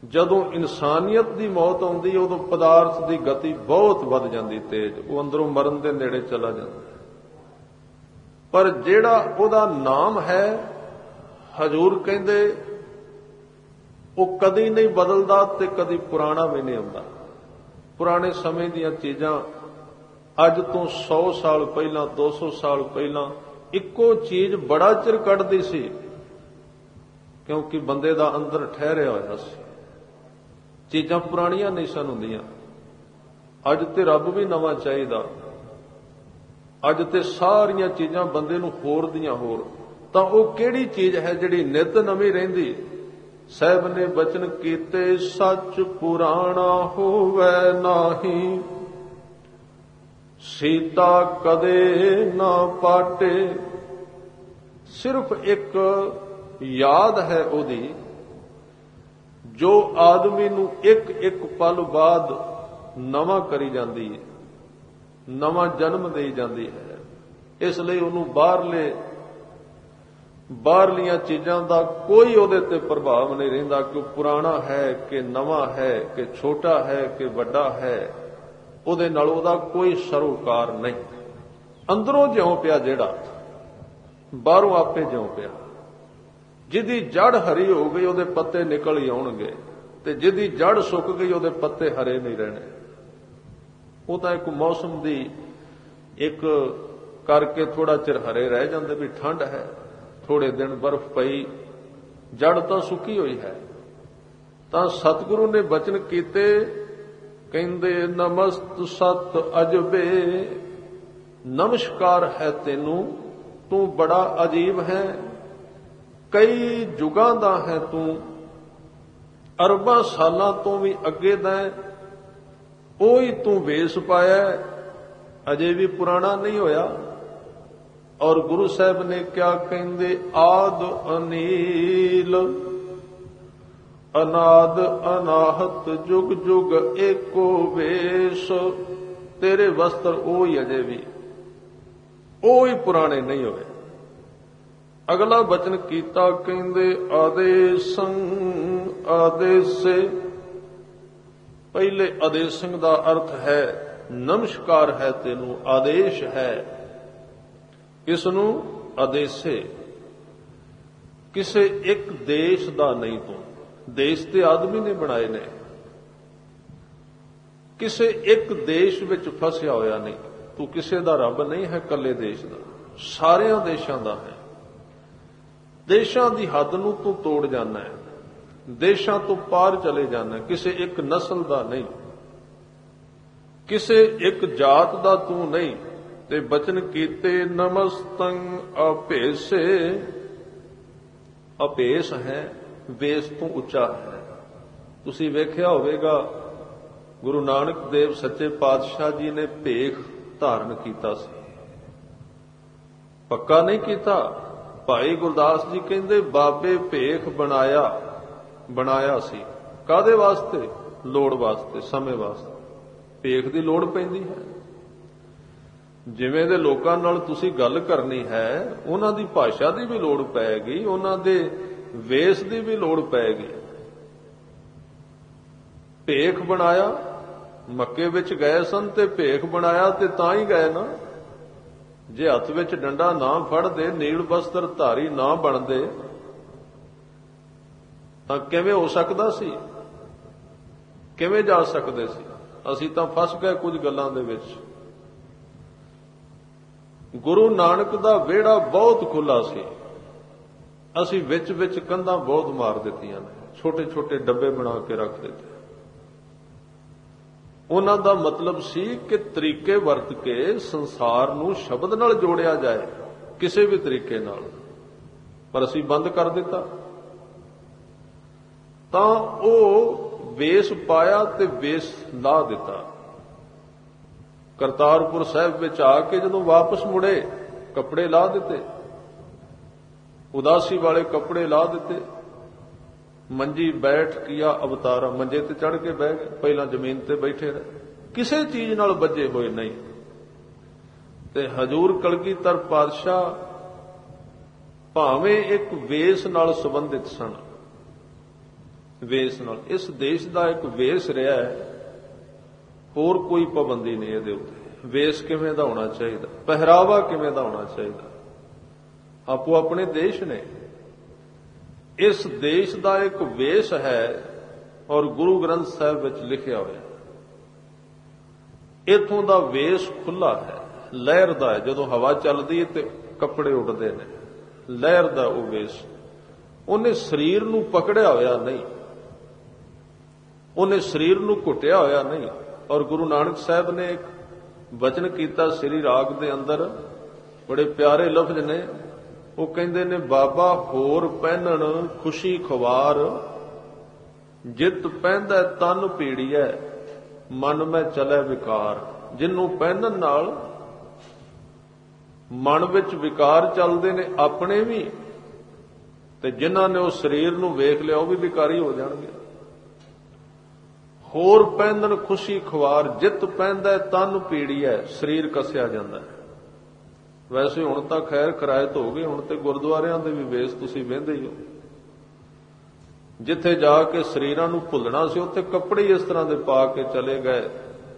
Speaker 1: ਜਦੋਂ ਇਨਸਾਨੀਅਤ ਦੀ ਮੌਤ ਆਉਂਦੀ ਉਦੋਂ ਪਦਾਰਥ ਦੀ ਗਤੀ ਬਹੁਤ ਵੱਧ ਜਾਂਦੀ, ਤੇਜ਼, ਉਹ ਅੰਦਰੋਂ ਮਰਨ ਦੇ ਨੇੜੇ ਚਲਾ ਜਾਂਦਾ। ਪਰ ਜਿਹੜਾ ਉਹਦਾ ਨਾਮ ਹੈ, ਹਜ਼ੂਰ ਕਹਿੰਦੇ ਉਹ ਕਦੀ ਨਹੀਂ ਬਦਲਦਾ ਤੇ ਕਦੀ ਪੁਰਾਣਾ ਵੀ ਨਹੀਂ ਹੁੰਦਾ। ਪੁਰਾਣੇ ਸਮੇਂ ਦੀਆਂ ਚੀਜ਼ਾਂ ਅੱਜ ਤੋਂ ਸੌ ਸਾਲ ਪਹਿਲਾਂ, ਦੋ ਸੌ ਸਾਲ ਪਹਿਲਾਂ ਇੱਕੋ ਚੀਜ਼ ਬੜਾ ਚਿਰ ਕੱਢਦੀ ਸੀ, ਕਿਉਂਕਿ ਬੰਦੇ ਦਾ ਅੰਦਰ ਠਹਿਰਿਆ ਹੋਇਆ ਸੀ। ਚੀਜ਼ਾਂ ਪੁਰਾਣੀਆਂ ਨਹੀਂ ਸਨ ਹੁੰਦੀਆਂ। ਅੱਜ ਤੇ ਰੱਬ ਵੀ ਨਵਾਂ ਚਾਹੀਦਾ। ਅੱਜ ਤੇ ਸਾਰੀਆਂ ਚੀਜ਼ਾਂ ਬੰਦੇ ਨੂੰ ਹੋਰ ਦੀਆਂ ਹੋਰ। ਤਾਂ ਉਹ ਕਿਹੜੀ ਚੀਜ਼ ਹੈ ਜਿਹੜੀ ਨਿਤ ਨਵੀਂ ਰਹਿੰਦੀ? ਸਾਹਿਬ ਨੇ ਬਚਨ ਕੀਤੇ, ਸੱਚ ਪੁਰਾਣਾ ਹੋਵੇ ਨਾਹੀ, ਸੀਤਾ ਕਦੇ ਨਾ ਪਾਟੇ। ਸਿਰਫ ਇੱਕ ਯਾਦ ਹੈ ਉਹਦੀ, ਜੋ ਆਦਮੀ ਨੂੰ ਇੱਕ ਇੱਕ ਪਲ ਬਾਅਦ ਨਵਾਂ ਕਰੀ ਜਾਂਦੀ ਹੈ, ਨਵਾਂ ਜਨਮ ਦੇਈ ਜਾਂਦੀ ਹੈ। ਇਸ ਲਈ ਉਹਨੂੰ ਬਾਹਰਲੇ ਬਾਹਰਲੀਆਂ ਚੀਜ਼ਾਂ ਦਾ ਕੋਈ ਉਹਦੇ ਤੇ ਪ੍ਰਭਾਵ ਨਹੀਂ ਰਹਿੰਦਾ ਕਿ ਉਹ ਪੁਰਾਣਾ ਹੈ ਕਿ ਨਵਾਂ ਹੈ ਕਿ ਛੋਟਾ ਹੈ ਕਿ ਵੱਡਾ ਹੈ। ਉਹਦੇ ਨਾਲ ਉਹਦਾ ਕੋਈ ਸਰੋਕਾਰ ਨਹੀਂ। ਅੰਦਰੋਂ ਜਿਉਂ ਪਿਆ ਜਿਹੜਾ, ਬਾਹਰੋਂ ਆਪੇ ਜਿਉਂ ਪਿਆ। ਜਿਹਦੀ ਜੜ ਹਰੀ ਹੋ ਗਈ ਉਹਦੇ ਪੱਤੇ ਨਿਕਲ ਹੀ ਆਉਣਗੇ, ਤੇ ਜਿਹਦੀ ਜੜ ਸੁੱਕ ਗਈ ਉਹਦੇ ਪੱਤੇ ਹਰੇ ਨਹੀਂ ਰਹਿਣੇ। ਉਹ ਤਾਂ ਇੱਕ ਮੌਸਮ ਦੀ ਇੱਕ ਕਰਕੇ ਥੋੜਾ ਚਿਰ ਹਰੇ ਰਹਿ ਜਾਂਦੇ ਵੀ ਠੰਡ ਹੈ, ਥੋੜੇ ਦਿਨ ਬਰਫ਼ ਪਈ, ਜੜ ਤਾਂ ਸੁੱਕੀ ਹੋਈ ਹੈ। ਤਾਂ ਸਤਿਗੁਰੂ ਨੇ ਬਚਨ ਕੀਤੇ, ਕਹਿੰਦੇ ਨਮਸਤ ਸਤ ਅਜਬੇ, ਨਮਸਕਾਰ ਹੈ ਤੈਨੂੰ, ਤੂੰ ਬੜਾ ਅਜੀਬ ਹੈ। ਕਈ ਯੁਗਾਂ ਦਾ ਹੈ ਤੂੰ, ਅਰਬਾਂ ਸਾਲਾਂ ਤੋਂ ਵੀ ਅੱਗੇ ਦਾ, ਉਹੀ ਤੂੰ ਵੇਸ ਪਾਇਆ, ਅਜੇ ਵੀ ਪੁਰਾਣਾ ਨਹੀਂ ਹੋਇਆ। ਔਰ ਗੁਰੂ ਸਾਹਿਬ ਨੇ ਕਿਆ ਕਹਿੰਦੇ, ਆਦ ਅਨੀਲ ਅਨਾਦ ਅਨਾਹਤ ਜੁਗ ਜੁਗ ਏਕੋ ਵੇਸ਼। ਤੇਰੇ ਵਸਤਰ ਉਹ ਹੀ ਅਜੇ ਵੀ, ਉਹ ਹੀ ਪੁਰਾਣੇ ਨਹੀਂ ਹੋਏ। ਅਗਲਾ ਬਚਨ ਕੀਤਾ, ਕਹਿੰਦੇ ਆਦੇਸੰ ਆਦੇਸੇ। ਪਹਿਲੇ ਆਦੇਸੰ ਦਾ ਅਰਥ ਹੈ ਨਮਸਕਾਰ ਹੈ ਤੈਨੂੰ, ਆਦੇਸ਼ ਹੈ। ਇਸ ਨੂੰ ਆਦੇਸੇ, ਕਿਸੇ ਇੱਕ ਦੇਸ਼ ਦਾ ਨਹੀਂ ਤੂੰ। ਦੇਸ਼ ਤੇ ਆਦਮੀ ਨੇ ਬਣਾਏ ਨੇ, ਕਿਸੇ ਇੱਕ ਦੇਸ਼ ਵਿੱਚ ਫਸਿਆ ਹੋਇਆ ਨਹੀਂ ਤੂੰ। ਕਿਸੇ ਦਾ ਰੱਬ ਨਹੀਂ ਹੈ ਇਕੱਲੇ ਦੇਸ਼ ਦਾ, ਸਾਰਿਆਂ ਦੇਸ਼ਾਂ ਦਾ ਹੈ। ਦੇਸ਼ਾਂ ਦੀ ਹੱਦ ਨੂੰ ਤੂੰ ਤੋੜ ਜਾਣਾ ਹੈ, ਦੇਸ਼ਾਂ ਤੋਂ ਪਾਰ ਚਲੇ ਜਾਣਾ, ਕਿਸੇ ਇੱਕ ਨਸਲ ਦਾ ਨਹੀਂ, ਕਿਸੇ ਇੱਕ ਜਾਤ ਦਾ ਤੂੰ ਨਹੀਂ। ਤੇ ਬਚਨ ਕੀਤੇ ਨਮਸਤੰ ਅਭੇਸੇ। ਅਭੇਸ ਹੈ, ਵੇਸ ਤੋਂ ਉੱਚਾ ਹੈ। ਤੁਸੀਂ ਵੇਖਿਆ ਹੋਵੇਗਾ ਗੁਰੂ ਨਾਨਕ ਦੇਵ ਸੱਚੇ ਪਾਤਸ਼ਾਹ ਜੀ ਨੇ ਭੇਖ ਧਾਰਨ ਕੀਤਾ ਸੀ, ਪੱਕਾ ਨਹੀਂ ਕੀਤਾ। ਭਾਈ ਗੁਰਦਾਸ ਜੀ ਕਹਿੰਦੇ ਬਾਬੇ ਭੇਖ ਬਣਾਇਆ ਬਣਾਇਆ ਸੀ। ਕਾਹਦੇ ਵਾਸਤੇ? ਲੋੜ ਵਾਸਤੇ, ਸਮੇਂ ਵਾਸਤੇ। ਭੇਖ ਦੀ ਲੋੜ ਪੈਂਦੀ ਹੈ। ਜਿਵੇਂ ਦੇ ਲੋਕਾਂ ਨਾਲ ਤੁਸੀਂ ਗੱਲ ਕਰਨੀ ਹੈ, ਉਹਨਾਂ ਦੀ ਭਾਸ਼ਾ ਦੀ ਵੀ ਲੋੜ ਪਏਗੀ, ਉਹਨਾਂ ਦੇ ਵੇਸ ਦੀ ਵੀ ਲੋੜ ਪਏਗੀ। ਭੇਖ ਬਣਾਇਆ, ਮੱਕੇ ਵਿੱਚ ਗਏ ਸਨ ਤੇ ਭੇਖ ਬਣਾਇਆ ਤੇ ਤਾਂ ਹੀ ਗਏ ਨਾ। ਜੇ ਹੱਥ ਵਿੱਚ ਡੰਡਾ ਨਾ ਫੜਦੇ, ਨੀਲ ਵਸਤਰ ਧਾਰੀ ਨਾ ਬਣਦੇ, ਤਾਂ ਕਿਵੇਂ ਹੋ ਸਕਦਾ ਸੀ? ਕਿਵੇਂ ਜਾ ਸਕਦੇ ਸੀ? ਅਸੀਂ ਤਾਂ ਫਸ ਗਏ ਕੁਝ ਗੱਲਾਂ ਦੇ ਵਿੱਚ। ਗੁਰੂ ਨਾਨਕ ਦਾ ਵਿਹੜਾ ਬਹੁਤ ਖੁੱਲਾ ਸੀ, ਅਸੀਂ ਵਿੱਚ ਵਿੱਚ ਕੰਧਾਂ ਬਹੁਤ ਮਾਰ ਦਿੱਤੀਆਂ ਨੇ, ਛੋਟੇ ਛੋਟੇ ਡੱਬੇ ਬਣਾ ਕੇ ਰੱਖ ਦਿੱਤੇ। ਉਹਨਾਂ ਦਾ ਮਤਲਬ ਸੀ ਕਿ ਤਰੀਕੇ ਵਰਤ ਕੇ ਸੰਸਾਰ ਨੂੰ ਸ਼ਬਦ ਨਾਲ ਜੋੜਿਆ ਜਾਏ, ਕਿਸੇ ਵੀ ਤਰੀਕੇ ਨਾਲ। ਪਰ ਅਸੀਂ ਬੰਦ ਕਰ ਦਿੱਤਾ। ਤਾਂ ਉਹ ਵੇਸ ਪਾਇਆ ਤੇ ਵੇਸ ਲਾ ਦਿੱਤਾ। ਕਰਤਾਰਪੁਰ ਸਾਹਿਬ ਵਿੱਚ ਆ ਕੇ ਜਦੋਂ ਵਾਪਸ ਮੁੜੇ, ਕੱਪੜੇ ਲਾ ਦਿੱਤੇ, ਉਦਾਸੀ ਵਾਲੇ ਕੱਪੜੇ ਲਾ ਦਿੱਤੇ। ਮੰਜੀ ਬੈਠ ਕੀਆ ਅਵਤਾਰਾ, ਮੰਜੇ ਤੇ ਚੜ੍ਹ ਕੇ ਬਹਿ ਗਏ, ਪਹਿਲਾਂ ਜ਼ਮੀਨ ਤੇ ਬੈਠੇ ਰਹੇ, ਕਿਸੇ ਚੀਜ਼ ਨਾਲ ਬੱਝੇ ਹੋਏ ਨਹੀਂ। ਤੇ ਹਜ਼ੂਰ ਕਲਗੀਧਰ ਪਾਤਸ਼ਾਹ ਭਾਵੇਂ ਇੱਕ ਵੇਸ ਨਾਲ ਸੰਬੰਧਿਤ ਸਨ, ਵੇਸ ਨਾਲ। ਇਸ ਦੇਸ਼ ਦਾ ਇੱਕ ਵੇਸ ਰਿਹਾ ਹੈ, ਹੋਰ ਕੋਈ ਪਾਬੰਦੀ ਨਹੀਂ ਇਹਦੇ ਉੱਤੇ। ਵੇਸ ਕਿਵੇਂ ਦਾ ਹੋਣਾ ਚਾਹੀਦਾ, ਪਹਿਰਾਵਾ ਕਿਵੇਂ ਦਾ ਹੋਣਾ ਚਾਹੀਦਾ, ਆਪੋ ਆਪਣੇ ਦੇਸ਼ ਨੇ। ਇਸ ਦੇਸ਼ ਦਾ ਇੱਕ ਵੇਸ ਹੈ ਔਰ ਗੁਰੂ ਗ੍ਰੰਥ ਸਾਹਿਬ ਵਿੱਚ ਲਿਖਿਆ ਹੋਇਆ। ਇੱਥੋਂ ਦਾ ਵੇਸ ਖੁੱਲਾ ਹੈ, ਲਹਿਰ ਦਾ ਹੈ। ਜਦੋਂ ਹਵਾ ਚੱਲਦੀ ਹੈ ਤੇ ਕੱਪੜੇ ਉੱਡਦੇ ਨੇ, ਲਹਿਰ ਦਾ ਉਹ ਵੇਸ। ਉਹਨੇ ਸਰੀਰ ਨੂੰ ਪਕੜਿਆ ਹੋਇਆ ਨਹੀਂ, ਉਹਨੇ ਸਰੀਰ ਨੂੰ ਘੁੱਟਿਆ ਹੋਇਆ ਨਹੀਂ। ਔਰ ਗੁਰੂ ਨਾਨਕ ਸਾਹਿਬ ਨੇ ਇੱਕ ਵਚਨ ਕੀਤਾ ਸ੍ਰੀ ਰਾਗ ਦੇ ਅੰਦਰ, ਬੜੇ ਪਿਆਰੇ ਲਫ਼ਜ਼ ਨੇ। ਉਹ ਕਹਿੰਦੇ ਨੇ, ਬਾਬਾ ਹੋਰ ਪਹਿਨਣ ਖੁਸ਼ੀ ਖਵਾਰ, ਜਿਤ ਪਹਿਨਦਾ ਤਨ ਪੀੜੀਐ, ਮਨ ਮੈਂ ਚਲੇ ਵਿਕਾਰ। ਜਿਹਨੂੰ ਪਹਿਨਣ ਨਾਲ ਮਨ ਵਿੱਚ ਵਿਕਾਰ ਚੱਲਦੇ ਨੇ ਆਪਣੇ ਵੀ, ਤੇ ਜਿਨ੍ਹਾਂ ਨੇ ਉਹ ਸਰੀਰ ਨੂੰ ਵੇਖ ਲਿਆ ਉਹ ਵੀ ਵਿਕਾਰੀ ਹੋ ਜਾਣਗੇ। ਹੋਰ ਪਹਿਨਣ ਖੁਸ਼ੀ ਖਵਾਰ, ਜਿਤ ਪਹਿਨਦਾ ਤਨ ਪੀੜੀਐ, ਸਰੀਰ ਕੱਸਿਆ ਜਾਂਦਾ ਹੈ। ਵੈਸੇ ਹੁਣ ਤਾਂ ਖੈਰ ਕਿਰਾਇਤ ਹੋ ਗਏ, ਹੁਣ ਤੇ ਗੁਰਦੁਆਰਿਆਂ ਦੇ ਵੀ ਵੇਸ ਤੁਸੀਂ ਵਹਿੰਦੇ ਹੀ ਹੋ। ਜਿੱਥੇ ਜਾ ਕੇ ਸਰੀਰਾਂ ਨੂੰ ਭੁੱਲਣਾ ਸੀ, ਉੱਥੇ ਕੱਪੜੇ ਇਸ ਤਰ੍ਹਾਂ ਦੇ ਪਾ ਕੇ ਚਲੇ ਗਏ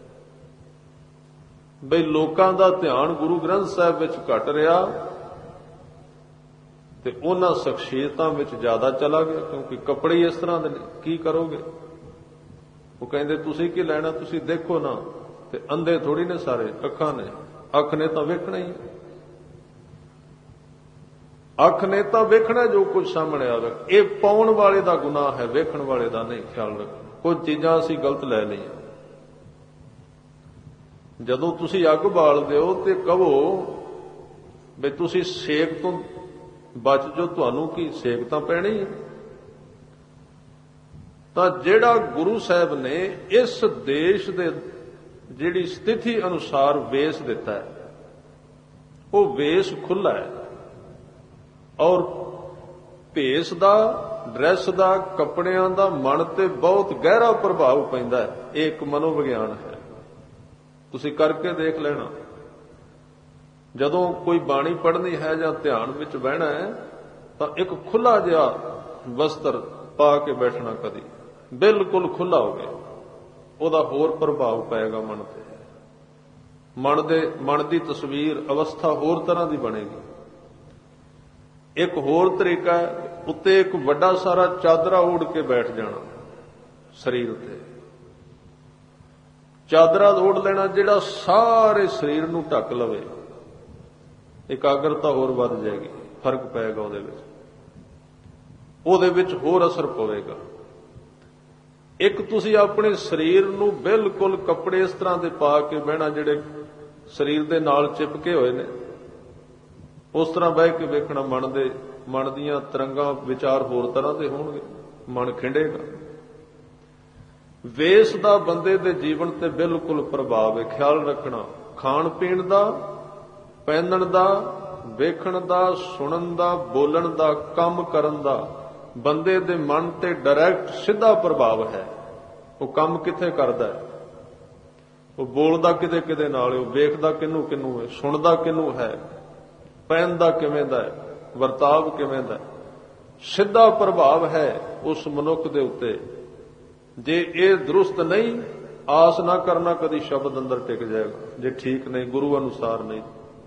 Speaker 1: ਬਈ ਲੋਕਾਂ ਦਾ ਧਿਆਨ ਗੁਰੂ ਗ੍ਰੰਥ ਸਾਹਿਬ ਵਿੱਚ ਘਟ ਰਿਹਾ ਤੇ ਉਹਨਾਂ ਸ਼ਖਸੀਅਤਾਂ ਵਿੱਚ ਜ਼ਿਆਦਾ ਚਲਾ ਗਿਆ, ਕਿਉਂਕਿ ਕੱਪੜੇ ਇਸ ਤਰ੍ਹਾਂ ਦੇ ਨੇ। ਕੀ ਕਰੋਗੇ? ਉਹ ਕਹਿੰਦੇ ਤੁਸੀਂ ਕੀ ਲੈਣਾ, ਤੁਸੀਂ ਦੇਖੋ ਨਾ। ਤੇ ਅੰਧੇ ਥੋੜੀ ਨੇ ਸਾਰੇ, ਅੱਖਾਂ ਨੇ। ਅੱਖ ਨੇ ਤਾਂ ਵੇਖਣਾ ਹੀ, ਅੱਖ ਨੇ ਤਾਂ ਵੇਖਣਾ ਜੋ ਕੁਝ ਸਾਹਮਣੇ ਆਵੇ। ਇਹ ਪਾਉਣ ਵਾਲੇ ਦਾ ਗੁਨਾਹ ਹੈ, ਵੇਖਣ ਵਾਲੇ ਦਾ ਨਹੀਂ। ਖਿਆਲ ਰੱਖੋ, ਕੁਝ ਚੀਜ਼ਾਂ ਅਸੀਂ ਗਲਤ ਲੈ ਲਈਆਂ। ਜਦੋਂ ਤੁਸੀਂ ਅੱਗ ਬਾਲਦੇ ਹੋ ਤੇ ਕਹੋ ਵੀ ਤੁਸੀਂ ਸੇਕ ਤੋਂ ਬਚ ਜੋ, ਤੁਹਾਨੂੰ ਕੀ ਸੇਕ ਤਾਂ ਪੈਣੀ ਹੈ। ਤਾਂ ਜਿਹੜਾ ਗੁਰੂ ਸਾਹਿਬ ਨੇ ਇਸ ਦੇਸ਼ ਦੇ ਜਿਹੜੀ ਸਥਿਤੀ ਅਨੁਸਾਰ ਵੇਸ ਦਿੱਤਾ ਹੈ, ਉਹ ਵੇਸ ਖੁੱਲ੍ਹਾ ਹੈ। ਔਰ ਭੇਸ ਦਾ, ਡਰੈਸ ਦਾ, ਕੱਪੜਿਆਂ ਦਾ ਮਨ ਤੇ ਬਹੁਤ ਗਹਿਰਾ ਪ੍ਰਭਾਵ ਪੈਂਦਾ ਹੈ। ਇਹ ਇੱਕ ਮਨੋਵਿਗਿਆਨ ਹੈ, ਤੁਸੀਂ ਕਰਕੇ ਦੇਖ ਲੈਣਾ। ਜਦੋਂ ਕੋਈ ਬਾਣੀ ਪੜ੍ਹਨੀ ਹੈ ਜਾਂ ਧਿਆਨ ਵਿੱਚ ਬਹਿਣਾ ਹੈ ਤਾਂ ਇੱਕ ਖੁੱਲ੍ਹਾ ਜਿਹਾ ਵਸਤਰ ਪਾ ਕੇ ਬੈਠਣਾ, ਕਦੀ ਬਿਲਕੁਲ ਖੁੱਲ੍ਹਾ ਹੋ ਗਿਆ, ਉਹਦਾ ਹੋਰ ਪ੍ਰਭਾਵ ਪਏਗਾ ਮਨ ਤੇ। ਮਨ ਦੇ ਮਨ ਦੀ ਤਸਵੀਰ, ਅਵਸਥਾ ਹੋਰ ਤਰ੍ਹਾਂ ਦੀ ਬਣੇਗੀ। ਇੱਕ ਹੋਰ ਤਰੀਕਾ ਹੈ, ਉੱਤੇ ਇੱਕ ਵੱਡਾ ਸਾਰਾ ਚਾਦਰਾ ਓੜ ਕੇ ਬੈਠ ਜਾਣਾ ਸਰੀਰ ਉੱਤੇ। ਚਾਦਰਾ ਓੜ ਲੈਣਾ ਜਿਹੜਾ ਸਾਰੇ ਸਰੀਰ ਨੂੰ ਢੱਕ ਲਵੇ। ਇਕਾਗਰਤਾ ਹੋਰ ਵੱਧ ਜਾਏਗੀ, ਫਰਕ ਪਏਗਾ ਉਹਦੇ ਵਿੱਚ, ਉਹਦੇ ਵਿੱਚ ਹੋਰ ਅਸਰ ਪਵੇਗਾ। ਇੱਕ ਤੁਸੀਂ ਆਪਣੇ ਸਰੀਰ ਨੂੰ ਬਿਲਕੁਲ ਕੱਪੜੇ ਇਸ ਤਰ੍ਹਾਂ ਦੇ ਪਾ ਕੇ ਬਹਿਣਾ ਜਿਹੜੇ ਸਰੀਰ ਦੇ ਨਾਲ ਚਿਪਕੇ ਹੋਏ ਨੇ, ਉਸ ਤਰ੍ਹਾਂ ਬਹਿ ਕੇ ਵੇਖਣਾ। ਮਨ ਦੇ ਮਨ ਦੀਆਂ ਤਰੰਗਾਂ ਵਿਚਾਰ ਹੋਰ ਤਰ੍ਹਾਂ ਦੇ ਹੋਣਗੇ, ਮਨ ਖਿੰਡੇਗਾ। ਵੇਸ ਦਾ ਬੰਦੇ ਦੇ ਜੀਵਨ ਤੇ ਬਿਲਕੁਲ ਪ੍ਰਭਾਵ ਹੈ। ਖਿਆਲ ਰੱਖਣਾ, ਖਾਣ ਪੀਣ ਦਾ, ਪਹਿਨਣ ਦਾ, ਵੇਖਣ ਦਾ, ਸੁਣਨ ਦਾ, ਬੋਲਣ ਦਾ, ਕੰਮ ਕਰਨ ਦਾ ਬੰਦੇ ਦੇ ਮਨ ਤੇ ਡਾਇਰੈਕਟ ਸਿੱਧਾ ਪ੍ਰਭਾਵ ਹੈ। ਉਹ ਕੰਮ ਕਿੱਥੇ ਕਰਦਾ ਹੈ, ਉਹ ਬੋਲਦਾ ਕਿਤੇ ਕਿਤੇ ਨਾਲ, ਉਹ ਵੇਖਦਾ ਕਿਹਨੂੰ ਕਿਹਨੂੰ ਹੈ, ਸੁਣਦਾ ਕਿਹਨੂੰ ਹੈ, ਪਹਿਨਦਾ ਕਿਵੇਂ ਦਾ ਹੈ, ਵਰਤਾਵ ਕਿਵੇਂ ਦਾ, ਸਿੱਧਾ ਪ੍ਰਭਾਵ ਹੈ ਉਸ ਮਨੁੱਖ ਦੇ ਉੱਤੇ। ਜੇ ਇਹ ਦਰੁਸਤ ਨਹੀਂ, ਆਸ ਨਾ ਕਰਨਾ ਕਦੀ ਸ਼ਬਦ ਅੰਦਰ ਟਿਕ ਜਾਏਗਾ, ਜੇ ਠੀਕ ਨਹੀਂ, ਗੁਰੂ ਅਨੁਸਾਰ ਨਹੀਂ।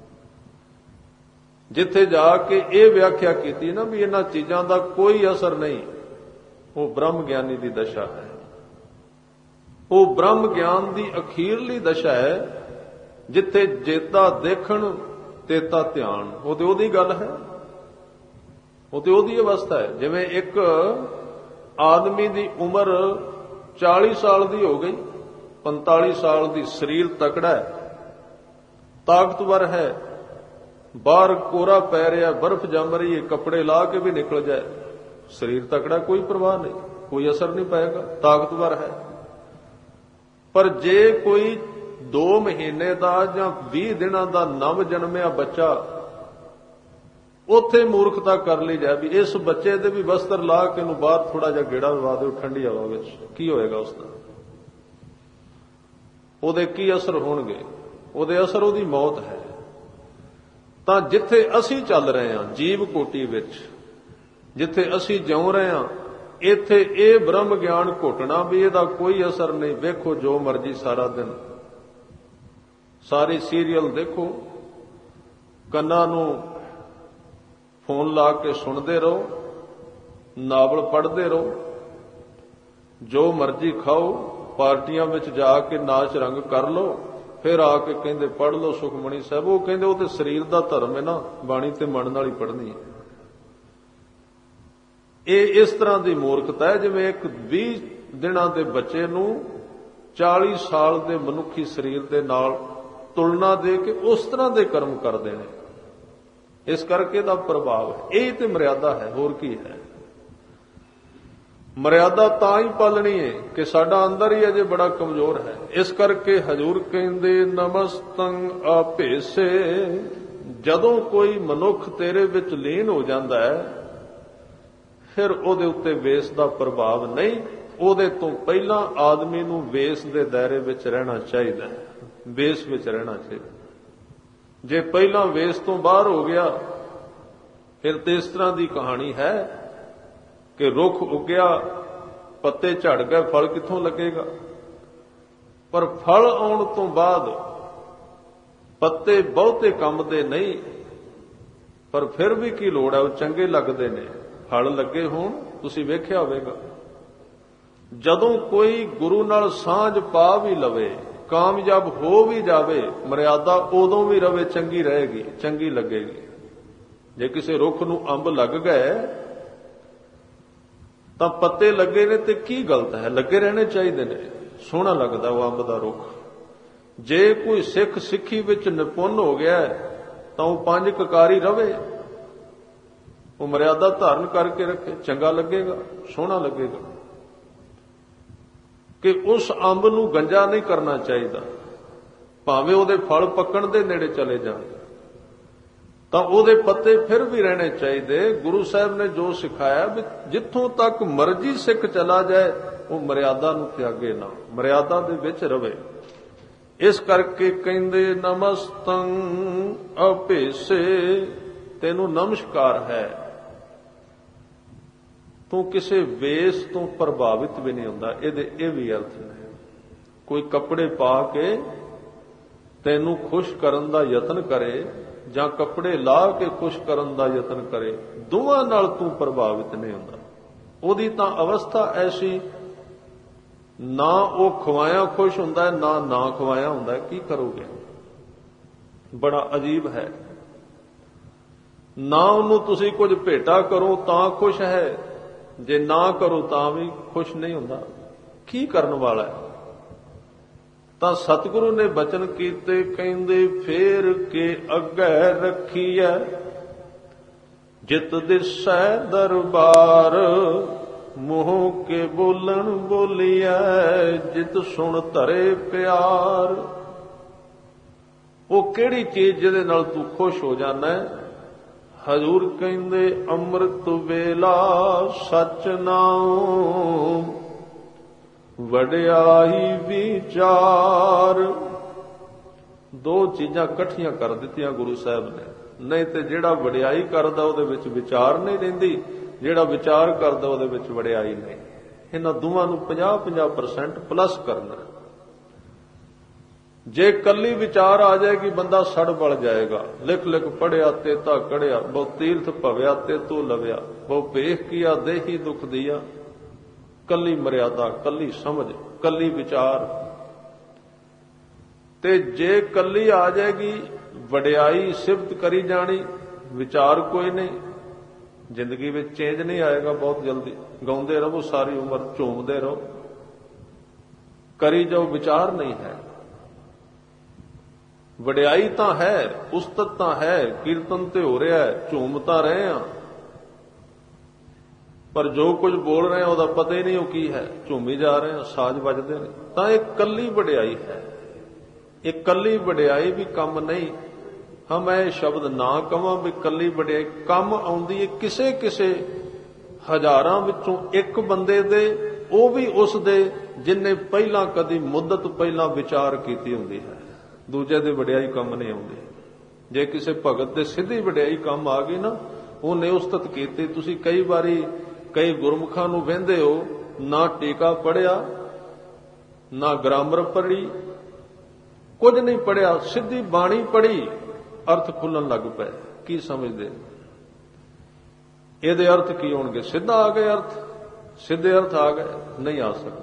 Speaker 1: ਜਿੱਥੇ ਜਾ ਕੇ ਇਹ ਵਿਆਖਿਆ ਕੀਤੀ ਨਾ ਵੀ ਇਹਨਾਂ ਚੀਜ਼ਾਂ ਦਾ ਕੋਈ ਅਸਰ ਨਹੀਂ, ਉਹ ਬ੍ਰਹਮ ਗਿਆਨੀ ਦੀ ਦਸ਼ਾ ਹੈ। ਉਹ ਬ੍ਰਹਮ ਗਿਆਨ ਦੀ ਅਖੀਰਲੀ ਦਸ਼ਾ ਹੈ, ਜਿੱਥੇ ਜੇਤਾ ਦੇਖਣ ਤੇਤਾ ਧਿਆਨ। ਉਹ ਤੇ ਉਹਦੀ ਗੱਲ ਹੈ, ਉਹ ਤੇ ਉਹਦੀ ਅਵਸਥਾ ਹੈ। ਜਿਵੇਂ ਇੱਕ ਆਦਮੀ ਦੀ ਉਮਰ ਚਾਲੀ ਸਾਲ ਦੀ ਹੋ ਗਈ, ਪੰਤਾਲੀ ਸਾਲ ਦੀ, ਸਰੀਰ ਤਕੜਾ ਹੈ, ਤਾਕਤਵਰ ਹੈ, ਬਾਹਰ ਕੋਰਾ ਪੈ ਰਿਹਾ, ਬਰਫ਼ ਜੰਮ ਰਹੀ ਹੈ, ਕੱਪੜੇ ਲਾ ਕੇ ਵੀ ਨਿਕਲ ਜਾਏ, ਸਰੀਰ ਤਕੜਾ, ਕੋਈ ਪਰਵਾਹ ਨਹੀਂ, ਕੋਈ ਅਸਰ ਨਹੀਂ ਪਏਗਾ, ਤਾਕਤਵਰ ਹੈ। ਪਰ ਜੇ ਕੋਈ ਦੋ ਮਹੀਨੇ ਦਾ ਜਾਂ ਵੀਹ ਦਿਨਾਂ ਦਾ ਨਵ ਜਨਮਿਆ ਬੱਚਾ, ਉੱਥੇ ਮੂਰਖਤਾ ਕਰ ਲਈ ਜਾਏ ਵੀ ਇਸ ਬੱਚੇ ਦੇ ਵੀ ਵਸਤਰ ਲਾ ਕੇ ਇਹਨੂੰ ਬਾਹਰ ਥੋੜਾ ਜਿਹਾ ਗੇੜਾ ਲਵਾ ਦਿਓ ਠੰਡੀ ਹਵਾ ਵਿੱਚ, ਕੀ ਹੋਏਗਾ ਉਸਦਾ? ਉਹਦੇ ਕੀ ਅਸਰ ਹੋਣਗੇ? ਉਹਦੇ ਅਸਰ ਉਹਦੀ ਮੌਤ ਹੈ। ਤਾਂ ਜਿੱਥੇ ਅਸੀਂ ਚੱਲ ਰਹੇ ਹਾਂ, ਜੀਵ ਕੋਟੀ ਵਿੱਚ ਜਿੱਥੇ ਅਸੀਂ ਜਿਉਂ ਰਹੇ ਹਾਂ, ਇੱਥੇ ਇਹ ਬ੍ਰਹਮ ਗਿਆਨ ਘੁੱਟਣਾ ਵੀ ਇਹਦਾ ਕੋਈ ਅਸਰ ਨਹੀਂ। ਵੇਖੋ ਜੋ ਮਰਜ਼ੀ ਸਾਰਾ ਦਿਨ ਸਾਰੇ ਸੀਰੀਅਲ ਦੇਖੋ, ਕੰਨਾਂ ਨੂੰ ਫੋਨ ਲਾ ਕੇ ਸੁਣਦੇ ਰਹੋ, ਨਾਵਲ ਪੜ੍ਹਦੇ ਰਹੋ, ਜੋ ਮਰਜ਼ੀ ਖਾਓ, ਪਾਰਟੀਆਂ ਵਿੱਚ ਜਾ ਕੇ ਨਾਚ ਰੰਗ ਕਰ ਲਓ, ਫਿਰ ਆ ਕੇ ਕਹਿੰਦੇ ਪੜ੍ਹ ਲਓ ਸੁਖਮਣੀ ਸਾਹਿਬ। ਉਹ ਕਹਿੰਦੇ ਉਹ ਤੇ ਸਰੀਰ ਦਾ ਧਰਮ ਹੈ ਨਾ, ਬਾਣੀ ਤੇ ਮਨ ਨਾਲ ਹੀ ਪੜ੍ਹਨੀ ਹੈ। ਇਹ ਇਸ ਤਰ੍ਹਾਂ ਦੀ ਮੂਰਖਤਾ ਹੈ ਜਿਵੇਂ ਇੱਕ ਵੀਹ ਦਿਨਾਂ ਦੇ ਬੱਚੇ ਨੂੰ ਚਾਲੀ ਸਾਲ ਦੇ ਮਨੁੱਖੀ ਸਰੀਰ ਦੇ ਨਾਲ ਤੁਲਨਾ ਦੇ ਕੇ ਉਸ ਤਰ੍ਹਾਂ ਦੇ ਕਰਮ ਕਰਦੇ ਨੇ। ਇਸ ਕਰਕੇ ਦਾ ਪ੍ਰਭਾਵ ਹੈ। ਇਹ ਤੇ ਮਰਿਆਦਾ ਹੈ, ਹੋਰ ਕੀ ਹੈ। ਮਰਿਆਦਾ ਤਾਂ ਹੀ ਪਾਲਣੀ ਹੈ ਕਿ ਸਾਡਾ ਅੰਦਰ ਹੀ ਅਜੇ ਬੜਾ ਕਮਜ਼ੋਰ ਹੈ। ਇਸ ਕਰਕੇ ਹਜ਼ੂਰ ਕਹਿੰਦੇ ਨਮਸਤੰ ਆਪੇਸੇ, ਜਦੋਂ ਕੋਈ ਮਨੁੱਖ ਤੇਰੇ ਵਿੱਚ ਲੀਨ ਹੋ ਜਾਂਦਾ ਹੈ ਫਿਰ ਉਹਦੇ ਉੱਤੇ ਵੇਸ ਦਾ ਪ੍ਰਭਾਵ ਨਹੀਂ। ਉਹਦੇ ਤੋਂ ਪਹਿਲਾਂ ਆਦਮੀ ਨੂੰ ਵੇਸ ਦੇ ਦਾਇਰੇ ਵਿੱਚ ਰਹਿਣਾ ਚਾਹੀਦਾ ਹੈ, ਵੇਸ ਵਿੱਚ ਰਹਿਣਾ ਚਾਹੀਦਾ। ਜੇ ਪਹਿਲਾਂ ਵੇਸ ਤੋਂ ਬਾਹਰ ਹੋ ਗਿਆ ਫਿਰ ਤੇ ਇਸ ਤਰ੍ਹਾਂ ਦੀ ਕਹਾਣੀ ਹੈ ਕਿ ਰੁੱਖ ਉੱਗਿਆ, ਪੱਤੇ ਝੜ ਗਏ, ਫਲ ਕਿੱਥੋਂ ਲੱਗੇਗਾ। ਪਰ ਫਲ ਆਉਣ ਤੋਂ ਬਾਅਦ ਪੱਤੇ ਬਹੁਤੇ ਕੰਮ ਦੇ ਨਹੀਂ, ਪਰ ਫਿਰ ਵੀ ਕੀ ਲੋੜ ਹੈ, ਉਹ ਚੰਗੇ ਲੱਗਦੇ ਨੇ। ਫਲ ਲੱਗੇ ਹੋਣ, ਤੁਸੀਂ ਵੇਖਿਆ ਹੋਵੇਗਾ ਜਦੋਂ ਕੋਈ ਗੁਰੂ ਨਾਲ ਸਾਂਝ ਪਾ ਵੀ ਲਵੇ, ਕਾਮਯਾਬ ਹੋ ਵੀ ਜਾਵੇ, ਮਰਿਆਦਾ ਉਦੋਂ ਵੀ ਰਵੇ, ਚੰਗੀ ਰਹੇਗੀ, ਚੰਗੀ ਲੱਗੇਗੀ। ਜੇ ਕਿਸੇ ਰੁੱਖ ਨੂੰ ਅੰਬ ਲੱਗ ਗਏ ਤਾਂ ਪੱਤੇ ਲੱਗੇ ਨੇ ਤੇ ਕੀ ਗਲਤ ਹੈ, ਲੱਗੇ ਰਹਿਣੇ ਚਾਹੀਦੇ ਨੇ, ਸੋਹਣਾ ਲੱਗਦਾ ਉਹ ਅੰਬ ਦਾ ਰੁੱਖ। ਜੇ ਕੋਈ ਸਿੱਖ ਸਿੱਖੀ ਵਿੱਚ ਨਿਪੁੰਨ ਹੋ ਗਿਆ ਤਾਂ ਉਹ ਪੰਜ ਕਕਾਰੀ ਰਵੇ, ਉਹ ਮਰਿਆਦਾ ਧਾਰਨ ਕਰਕੇ ਰੱਖੇ, ਚੰਗਾ ਲੱਗੇਗਾ, ਸੋਹਣਾ ਲੱਗੇਗਾ। ਕਿ ਉਸ ਅੰਬ ਨੂੰ ਗੰਜਾ ਨਹੀਂ ਕਰਨਾ ਚਾਹੀਦਾ, ਭਾਵੇਂ ਉਹਦੇ ਫਲ ਪੱਕਣ ਦੇ ਨੇੜੇ ਚਲੇ ਜਾਣ ਤਾਂ ਉਹਦੇ ਪੱਤੇ ਫਿਰ ਵੀ ਰਹਿਣੇ ਚਾਹੀਦੇ। ਗੁਰੂ ਸਾਹਿਬ ਨੇ ਜੋ ਸਿਖਾਇਆ ਵੀ ਜਿੱਥੋਂ ਤੱਕ ਮਰਜ਼ੀ ਸਿੱਖ ਚਲਾ ਜਾਏ ਉਹ ਮਰਿਆਦਾ ਨੂੰ ਤਿਆਗੇ ਨਾ, ਮਰਿਆਦਾ ਦੇ ਵਿੱਚ ਰਵੇ। ਇਸ ਕਰਕੇ ਕਹਿੰਦੇ ਨਮਸਤੰ ਆਪੇਸੇ, ਤੈਨੂੰ ਨਮਸਕਾਰ ਹੈ। ਤੂੰ ਕਿਸੇ ਵੇਸ ਤੋਂ ਪ੍ਰਭਾਵਿਤ ਵੀ ਨਹੀਂ ਹੁੰਦਾ। ਇਹਦੇ ਇਹ ਵੀ ਅਰਥ ਨੇ। ਕੋਈ ਕੱਪੜੇ ਪਾ ਕੇ ਤੈਨੂੰ ਖੁਸ਼ ਕਰਨ ਦਾ ਯਤਨ ਕਰੇ ਜਾਂ ਕੱਪੜੇ ਲਾ ਕੇ ਖੁਸ਼ ਕਰਨ ਦਾ ਯਤਨ ਕਰੇ, ਦੋਵਾਂ ਨਾਲ ਤੂੰ ਪ੍ਰਭਾਵਿਤ ਨਹੀਂ ਹੁੰਦਾ। ਉਹਦੀ ਤਾਂ ਅਵਸਥਾ ਐਸੀ, ਨਾ ਉਹ ਖਵਾਇਆ ਖੁਸ਼ ਹੁੰਦਾ ਹੈ, ਨਾ ਨਾ ਖਵਾਇਆ ਹੁੰਦਾ। ਕੀ ਕਰੋਗੇ? ਬੜਾ ਅਜੀਬ ਹੈ। ਨਾ ਉਹਨੂੰ ਤੁਸੀਂ ਕੁਝ ਭੇਟਾ ਕਰੋ ਤਾਂ ਖੁਸ਼ ਹੈ, ਜੇ ਨਾ ਕਰੋ ਤਾਂ ਵੀ ਖੁਸ਼ ਨਹੀਂ ਹੁੰਦਾ। ਕੀ ਕਰਨ ਵਾਲਾ ਹੈ? ਤਾਂ ਸਤਿਗੁਰੂ ਨੇ ਬਚਨ ਕੀਤੇ, ਕਹਿੰਦੇ ਫੇਰ ਕੇ ਅੱਗੇ ਰੱਖੀਐ ਜਿਤ ਦਿਸੈ ਦਰਬਾਰ, ਮੂੰਹ ਕੇ ਬੋਲਣ ਬੋਲੀਐ ਜਿਤ ਸੁਣ ਧਰੇ ਪਿਆਰ। ਉਹ ਕਿਹੜੀ ਚੀਜ਼ ਜਿਹਦੇ ਨਾਲ ਤੂੰ ਖੁਸ਼ ਹੋ ਜਾਣਾ? ਹਜ਼ੂਰ ਕਹਿੰਦੇ ਅੰਮ੍ਰਿਤ ਵੇਲਾ ਸਚ ਨਾਉ, ਵਡਿਆਈ ਵਿਚਾਰ। ਦੋ ਚੀਜ਼ਾਂ ਇਕੱਠੀਆਂ ਕਰ ਦਿੱਤੀਆਂ ਗੁਰੂ ਸਾਹਿਬ ਨੇ। ਨਹੀਂ ਤੇ ਜਿਹੜਾ ਵਡਿਆਈ ਕਰਦਾ ਉਹਦੇ ਵਿੱਚ ਵਿਚਾਰ ਨਹੀਂ ਰਹਿੰਦੀ, ਜਿਹੜਾ ਵਿਚਾਰ ਕਰਦਾ ਉਹਦੇ ਵਿੱਚ ਵਡਿਆਈ ਨਹੀਂ। ਇਹਨਾਂ ਦੋਵਾਂ ਨੂੰ ਪੰਜਾਹ ਪੰਜਾਹ ਪਰਸੈਂਟ ਪਲੱਸ ਕਰਨਾ। ਜੇ ਕੱਲੀ ਵਿਚਾਰ ਆ ਜਾਏਗੀ ਬੰਦਾ ਸੜ ਬਲ ਜਾਏਗਾ। ਲਿਖ ਲਿਖ ਪੜਿਆ ਤੇ ਤਾਂ ਕੜਿਆ, ਬਹੁ ਤੀਰਥ ਭਵਿਆ ਤੇ ਤੂੰ ਲਵਿਆ, ਬਹੁ ਭੇਖ ਕੀਆ ਦੇਹੀ ਦੁਖ ਦੀਆ। ਕੱਲੀ ਮਰਿਆਦਾ, ਕੱਲੀ ਸਮਝ, ਕੱਲੀ ਵਿਚਾਰ। ਤੇ ਜੇ ਕੱਲੀ ਆ ਜਾਏਗੀ ਵਡਿਆਈ, ਸਿਫਤ ਕਰੀ ਜਾਣੀ, ਵਿਚਾਰ ਕੋਈ ਨਹੀਂ, ਜ਼ਿੰਦਗੀ ਵਿੱਚ ਚੇਂਜ ਨਹੀਂ ਆਏਗਾ ਬਹੁਤ ਜਲਦੀ। ਗਾਉਂਦੇ ਰਹੋ ਸਾਰੀ ਉਮਰ, ਝੂਮਦੇ ਰਹੋ, ਕਰੀ ਜਾਓ, ਵਿਚਾਰ ਨਹੀਂ ਹੈ। ਵਡਿਆਈ ਤਾਂ ਹੈ, ਉਸਤਤ ਤਾਂ ਹੈ, ਕੀਰਤਨ ਤੇ ਹੋ ਰਿਹਾ, ਝੂਮ ਤਾਂ ਰਹੇ ਆ, ਪਰ ਜੋ ਕੁਝ ਬੋਲ ਰਹੇ ਆ ਉਹਦਾ ਪਤਾ ਹੀ ਨਹੀਂ ਉਹ ਕੀ ਹੈ। ਝੂਮੀ ਜਾ ਰਹੇ ਆ, ਸਾਜ਼ ਵੱਜਦੇ ਨੇ। ਤਾਂ ਇਹ ਕੱਲੀ ਵਡਿਆਈ ਹੈ। ਇਹ ਕੱਲੀ ਵਡਿਆਈ ਵੀ ਕੰਮ ਨਹੀਂ। ਹਾਂ, ਮੈਂ ਇਹ ਸ਼ਬਦ ਨਾ ਕਵਾਂ ਵੀ ਕੱਲੀ ਵਡਿਆਈ ਕੰਮ ਆਉਂਦੀ ਹੈ ਕਿਸੇ ਕਿਸੇ ਹਜ਼ਾਰਾਂ ਵਿੱਚੋਂ ਇੱਕ ਬੰਦੇ ਦੇ, ਉਹ ਵੀ ਉਸ ਦੇ ਜਿਨਨੇ ਪਹਿਲਾਂ ਕਦੀ ਮੁੱਦਤ ਪਹਿਲਾਂ ਵਿਚਾਰ ਕੀਤੀ ਹੁੰਦੀ ਹੈ। ਦੂਜੇ ਦੀ ਵਡਿਆਈ ਕੰਮ ਨਹੀਂ ਆਉਂਦੀ। ਜੇ ਕਿਸੇ ਭਗਤ ਦੇ ਸਿੱਧੀ ਵਡਿਆਈ ਕੰਮ ਆ ਗਈ ਨਾ, ਉਹਨੇ ਉਸਤਤ ਕੀਤੀ। ਤੁਸੀਂ ਕਈ ਵਾਰੀ ਕਈ ਗੁਰਮੁਖਾਂ ਨੂੰ ਵਹਿੰਦੇ ਹੋ, ਨਾ ਟੀਕਾ ਪੜ੍ਹਿਆ, ਨਾ ਗ੍ਰਾਮਰ ਪੜ੍ਹੀ, ਕੁਝ ਨਹੀਂ ਪੜ੍ਹਿਆ, ਸਿੱਧੀ ਬਾਣੀ ਪੜ੍ਹੀ, ਅਰਥ ਖੁੱਲਣ ਲੱਗ ਪਏ। ਕੀ ਸਮਝਦੇ? ਇਹਦੇ ਅਰਥ ਕੀ ਹੋਣਗੇ? ਸਿੱਧਾ ਆ ਗਏ ਅਰਥ, ਸਿੱਧੇ ਅਰਥ ਆ ਗਏ? ਨਹੀਂ ਆ ਸਕਦੇ,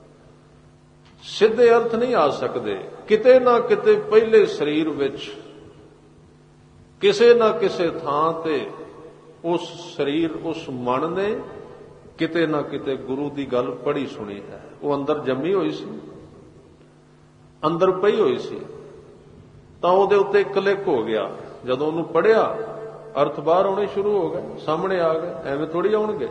Speaker 1: ਸਿੱਧੇ ਅਰਥ ਨਹੀਂ ਆ ਸਕਦੇ। ਕਿਤੇ ਨਾ ਕਿਤੇ ਪਹਿਲੇ ਸਰੀਰ ਵਿੱਚ ਕਿਸੇ ਨਾ ਕਿਸੇ ਥਾਂ ਤੇ ਉਸ ਸਰੀਰ, ਉਸ ਮਨ ਨੇ ਕਿਤੇ ਨਾ ਕਿਤੇ ਗੁਰੂ ਦੀ ਗੱਲ ਪੜ੍ਹੀ ਸੁਣੀ ਹੈ। ਉਹ ਅੰਦਰ ਜੰਮੀ ਹੋਈ ਸੀ, ਅੰਦਰ ਪਈ ਹੋਈ ਸੀ, ਤਾਂ ਉਹਦੇ ਉੱਤੇ ਕਲਿੱਕ ਹੋ ਗਿਆ। ਜਦੋਂ ਉਹਨੂੰ ਪੜ੍ਹਿਆ, ਅਰਥ ਬਾਹਰ ਆਉਣੇ ਸ਼ੁਰੂ ਹੋ ਗਏ, ਸਾਹਮਣੇ ਆ ਗਏ। ਐਵੇਂ ਥੋੜੀ ਆਉਣਗੇ।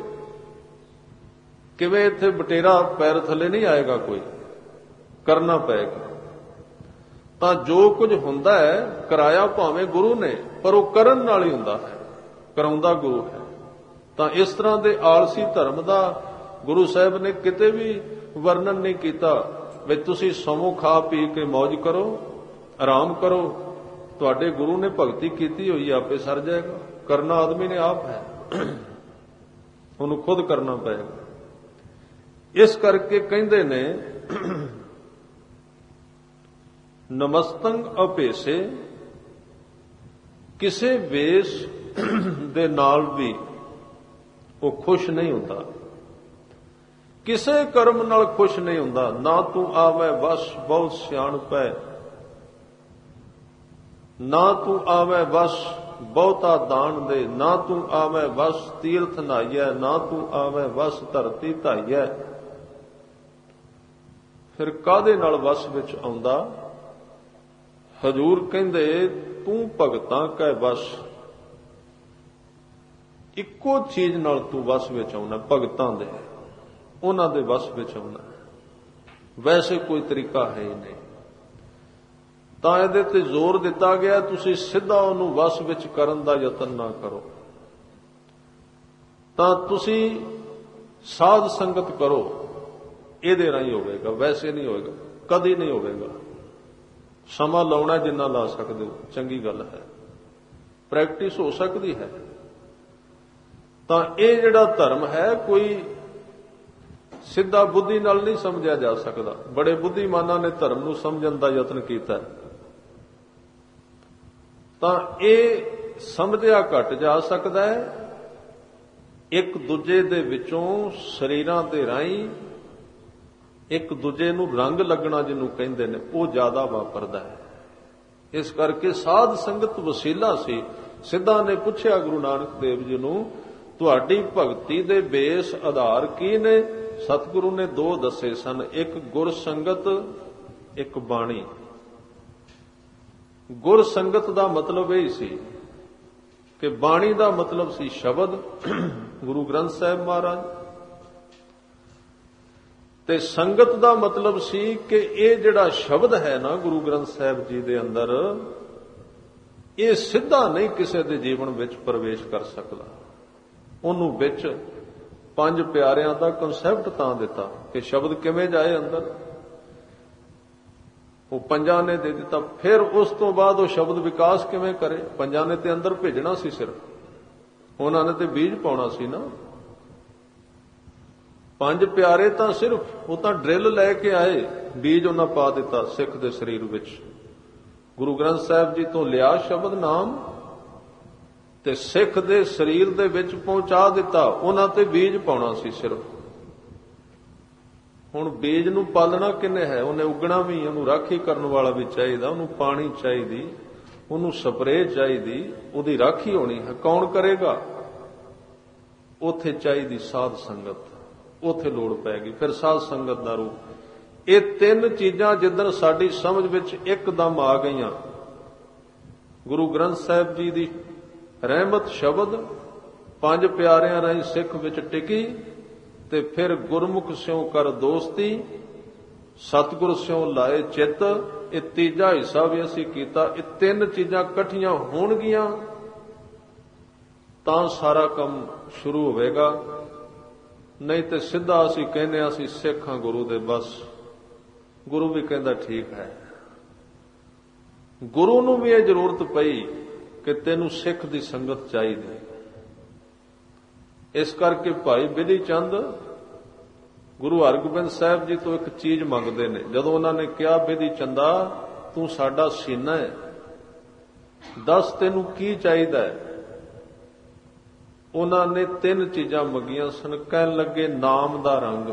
Speaker 1: ਕਿਵੇਂ ਇੱਥੇ ਬਟੇਰਾ ਪੈਰ ਥੱਲੇ ਨਹੀਂ ਆਏਗਾ, ਕੋਈ ਕਰਨਾ ਪਏਗਾ। ਤਾਂ ਜੋ ਕੁਝ ਹੁੰਦਾ ਹੈ ਕਰਾਇਆ ਭਾਵੇਂ ਗੁਰੂ ਨੇ, ਪਰ ਉਹ ਕਰਨ ਨਾਲ ਹੀ ਹੁੰਦਾ ਹੈ, ਕਰਾਉਂਦਾ ਗੁਰੂ ਹੈ। ਤਾਂ ਇਸ ਤਰ੍ਹਾਂ ਦੇ ਆਲਸੀ ਧਰਮ ਦਾ ਗੁਰੂ ਸਾਹਿਬ ਨੇ ਕਿਤੇ ਵੀ ਵਰਣਨ ਨਹੀਂ ਕੀਤਾ ਵੀ ਤੁਸੀਂ ਸੌਂ ਖਾ ਪੀ ਕੇ ਮौज ਕਰੋ, ਆਰਾਮ ਕਰੋ। ਤੁਹਾਡੇ ਗੁਰੂ ਨੇ ਭਗਤੀ ਕੀਤੀ ਹੋਈ, ਆਪੇ ਸਰ ਜਾਏਗਾ। ਕਰਨਾ ਆਦਮੀ ਨੇ ਆਪ ਹੈ, ਉਹਨੂੰ ਖੁਦ ਕਰਨਾ ਪਏਗਾ। ਇਸ ਕਰਕੇ ਕਹਿੰਦੇ ਨੇ ਨਮਸਤੰਗ ਅਭੇਸੇ, ਕਿਸੇ ਵੇਸ ਦੇ ਨਾਲ ਵੀ ਉਹ ਖੁਸ਼ ਨਹੀਂ ਹੁੰਦਾ, ਕਿਸੇ ਕਰਮ ਨਾਲ ਖੁਸ਼ ਨਹੀਂ ਹੁੰਦਾ। ਨਾ ਤੂੰ ਆਵੇ ਵਸ ਬਹੁਤ ਸਿਆਣਪ ਹੈ, ਨਾ ਤੂੰ ਆਵੇ ਵਸ ਬਹੁਤਾ ਦਾਨ ਦੇ, ਨਾ ਤੂੰ ਆਵੇ ਵਸ ਤੀਰਥ ਨਹਾਈਐ, ਨਾ ਤੂੰ ਆਵੇ ਵਸ ਧਰਤੀ ਧਾਈਐ। ਫਿਰ ਕਾਹਦੇ ਨਾਲ ਵਸ ਵਿੱਚ ਆਉਂਦਾ? ਹਜ਼ੂਰ ਕਹਿੰਦੇ ਤੂੰ ਭਗਤਾਂ ਕੈ ਵਸ, ਇੱਕੋ ਚੀਜ਼ ਨਾਲ ਤੂੰ ਵਸ ਵਿੱਚ ਆਉਣਾ, ਭਗਤਾਂ ਦੇ, ਉਹਨਾਂ ਦੇ ਵਸ ਵਿੱਚ ਆਉਣਾ। ਵੈਸੇ ਕੋਈ ਤਰੀਕਾ ਹੈ ਹੀ ਨਹੀਂ। ਤਾਂ ਇਹਦੇ ਤੇ ਜ਼ੋਰ ਦਿੱਤਾ ਗਿਆ, ਤੁਸੀਂ ਸਿੱਧਾ ਉਹਨੂੰ ਵਸ ਵਿੱਚ ਕਰਨ ਦਾ ਯਤਨ ਨਾ ਕਰੋ। ਤਾਂ ਤੁਸੀਂ ਸਾਧ ਸੰਗਤ ਕਰੋ, ਇਹਦੇ ਰਾਹੀਂ ਹੋਵੇਗਾ, ਵੈਸੇ ਨਹੀਂ ਹੋਵੇਗਾ, ਕਦੀ ਨਹੀਂ ਹੋਵੇਗਾ। ਸਮਾਂ ਲਾਉਣਾ ਜਿੰਨਾ ਲਾ ਸਕਦੇ ਹੋ, ਚੰਗੀ ਗੱਲ ਹੈ, ਪ੍ਰੈਕਟਿਸ ਹੋ ਸਕਦੀ ਹੈ। ਤਾਂ ਇਹ ਜਿਹੜਾ ਧਰਮ ਹੈ ਕੋਈ ਸਿੱਧਾ ਬੁੱਧੀ ਨਾਲ ਨਹੀਂ ਸਮਝਿਆ ਜਾ ਸਕਦਾ। ਬੜੇ ਬੁੱਧੀਮਾਨਾਂ ਨੇ ਧਰਮ ਨੂੰ ਸਮਝਣ ਦਾ ਯਤਨ ਕੀਤਾ, ਤਾਂ ਇਹ ਸਮਝਿਆ ਘਟ ਜਾ ਸਕਦਾ ਹੈ। ਇੱਕ ਦੂਜੇ ਦੇ ਵਿੱਚੋਂ ਸਰੀਰਾਂ ਦੇ ਰਾਹੀਂ ਇੱਕ ਦੂਜੇ ਨੂੰ ਰੰਗ ਲੱਗਣਾ ਜਿਹਨੂੰ ਕਹਿੰਦੇ ਨੇ, ਉਹ ਜ਼ਿਆਦਾ ਵਾਪਰਦਾ ਹੈ। ਇਸ ਕਰਕੇ ਸਾਧ ਸੰਗਤ ਵਸੀਲਾ ਸੀ। ਸਿੱਧਾ ਨੇ ਪੁੱਛਿਆ ਗੁਰੂ ਨਾਨਕ ਦੇਵ ਜੀ ਨੂੰ, ਤੁਹਾਡੀ ਭਗਤੀ ਦੇ ਬੇਸ ਆਧਾਰ ਕੀ ਨੇ? ਸਤਿਗੁਰੂ ਨੇ ਦੋ ਦੱਸੇ ਸਨ, ਇੱਕ ਗੁਰ ਸੰਗਤ, ਇੱਕ ਬਾਣੀ। ਗੁਰ ਸੰਗਤ ਦਾ ਮਤਲਬ ਇਹ ਸੀ ਕਿ ਬਾਣੀ ਦਾ ਮਤਲਬ ਸੀ ਸ਼ਬਦ, ਗੁਰੂ ਗ੍ਰੰਥ ਸਾਹਿਬ ਮਹਾਰਾਜ, ਤੇ ਸੰਗਤ ਦਾ ਮਤਲਬ ਸੀ ਕਿ ਇਹ ਜਿਹੜਾ ਸ਼ਬਦ ਹੈ ਨਾ ਗੁਰੂ ਗ੍ਰੰਥ ਸਾਹਿਬ ਜੀ ਦੇ ਅੰਦਰ, ਇਹ ਸਿੱਧਾ ਨਹੀਂ ਕਿਸੇ ਦੇ ਜੀਵਨ ਵਿੱਚ ਪ੍ਰਵੇਸ਼ ਕਰ ਸਕਦਾ। ਉਹਨੂੰ ਵਿੱਚ ਪੰਜ ਪਿਆਰਿਆਂ ਦਾ ਕਨਸੈਪਟ ਤਾਂ ਦਿੱਤਾ ਕਿ ਸ਼ਬਦ ਕਿਵੇਂ ਜਾਏ ਅੰਦਰ, ਉਹ ਪੰਜਾਂ ਨੇ ਦੇ ਦਿੱਤਾ। ਫਿਰ ਉਸ ਤੋਂ ਬਾਅਦ ਉਹ ਸ਼ਬਦ ਵਿਕਾਸ ਕਿਵੇਂ ਕਰੇ? ਪੰਜਾਂ ਨੇ ਤੇ ਅੰਦਰ ਭੇਜਣਾ ਸੀ, ਸਿਰਫ ਉਹਨਾਂ ਨੇ ਤੇ ਬੀਜ ਪਾਉਣਾ ਸੀ ਨਾ। ਪੰਜ ਪਿਆਰੇ ਤਾਂ ਸਿਰਫ ਉਹ ਤਾਂ ਡਰਿਲ ਲੈ ਕੇ ਆਏ, ਬੀਜ ਉਹਨਾਂ ਪਾ ਦਿੱਤਾ ਸਿੱਖ ਦੇ ਸਰੀਰ ਵਿੱਚ। ਗੁਰੂ ਗ੍ਰੰਥ ਸਾਹਿਬ ਜੀ ਤੋਂ ਲਿਆ ਸ਼ਬਦ ਨਾਮ ਤੇ ਸਿੱਖ ਦੇ ਸਰੀਰ ਦੇ ਵਿੱਚ ਪਹੁੰਚਾ ਦਿੱਤਾ, ਉਹਨਾਂ ਤੇ ਬੀਜ ਪਾਉਣਾ ਸੀ ਸਿਰਫ। ਹੁਣ ਬੀਜ ਨੂੰ ਪਾਲਣਾ ਕਿੰਨੇ ਹੈ? ਉਹਨੇ ਉਗਣਾ ਵੀ, ਉਹਨੂੰ ਰਾਖੀ ਕਰਨ ਵਾਲਾ ਵੀ ਚਾਹੀਦਾ, ਉਹਨੂੰ ਪਾਣੀ ਚਾਹੀਦੀ, ਉਹਨੂੰ ਸਪਰੇਅ ਚਾਹੀਦੀ, ਉਹਦੀ ਰਾਖੀ ਹੋਣੀ ਹੈ। ਕੌਣ ਕਰੇਗਾ? ਉੱਥੇ ਚਾਹੀਦੀ ਸਾਧ ਸੰਗਤ, ਉੱਥੇ ਲੋੜ ਪੈਗੀ। ਫਿਰ ਸਾਧ ਸੰਗਤ ਦਾ ਰੂਪ। ਇਹ ਤਿੰਨ ਚੀਜ਼ਾਂ ਜਿੱਦਣ ਸਾਡੀ ਸਮਝ ਵਿੱਚ ਇੱਕਦਮ ਆ ਗਈਆਂ, ਗੁਰੂ ਗ੍ਰੰਥ ਸਾਹਿਬ ਜੀ ਦੀ ਰਹਿਮਤ ਸ਼ਬਦ ਪੰਜ ਪਿਆਰਿਆਂ ਰਾਹੀਂ ਸਿੱਖ ਵਿੱਚ ਟਿਕੀ, ਤੇ ਫਿਰ ਗੁਰਮੁਖ ਸਿਉ ਕਰ ਦੋਸਤੀ, ਸਤਿਗੁਰ ਸਿਉ ਲਾਏ ਚਿੱਤ। ਇਹ ਤੀਜਾ ਹਿੱਸਾ ਵੀ ਅਸੀਂ ਕੀਤਾ। ਇਹ ਤਿੰਨ ਚੀਜ਼ਾਂ ਇਕੱਠੀਆਂ ਹੋਣਗੀਆਂ ਤਾਂ ਸਾਰਾ ਕੰਮ ਸ਼ੁਰੂ ਹੋਵੇਗਾ। ਨਹੀਂ ਤੇ ਸਿੱਧਾ ਅਸੀਂ ਕਹਿੰਦੇ ਹਾਂ ਅਸੀਂ ਸਿੱਖ ਹਾਂ ਗੁਰੂ ਦੇ, ਬਸ ਗੁਰੂ ਵੀ ਕਹਿੰਦਾ ਠੀਕ ਹੈ। ਗੁਰੂ ਨੂੰ ਵੀ ਇਹ ਜ਼ਰੂਰਤ ਪਈ ਕਿ ਤੈਨੂੰ ਸਿੱਖ ਦੀ ਸੰਗਤ ਚਾਹੀਦੀ, ਇਸ ਕਰਕੇ ਭਾਈ ਬਿਧੀ ਚੰਦ ਗੁਰੂ ਹਰਗੋਬਿੰਦ ਸਾਹਿਬ ਜੀ ਤੋਂ ਇੱਕ ਚੀਜ਼ ਮੰਗਦੇ ਨੇ। ਜਦੋਂ ਉਹਨਾਂ ਨੇ ਕਿਹਾ ਬਿਧੀ ਚੰਦਾ ਤੂੰ ਸਾਡਾ ਸੀਨਾ ਹੈ, ਦੱਸ ਤੈਨੂੰ ਕੀ ਚਾਹੀਦਾ ਹੈ। ਉਹਨਾਂ ਨੇ ਤਿੰਨ ਚੀਜ਼ਾਂ ਮੰਗੀਆਂ ਸਨ। ਕਹਿਣ ਲੱਗੇ ਨਾਮ ਦਾ ਰੰਗ,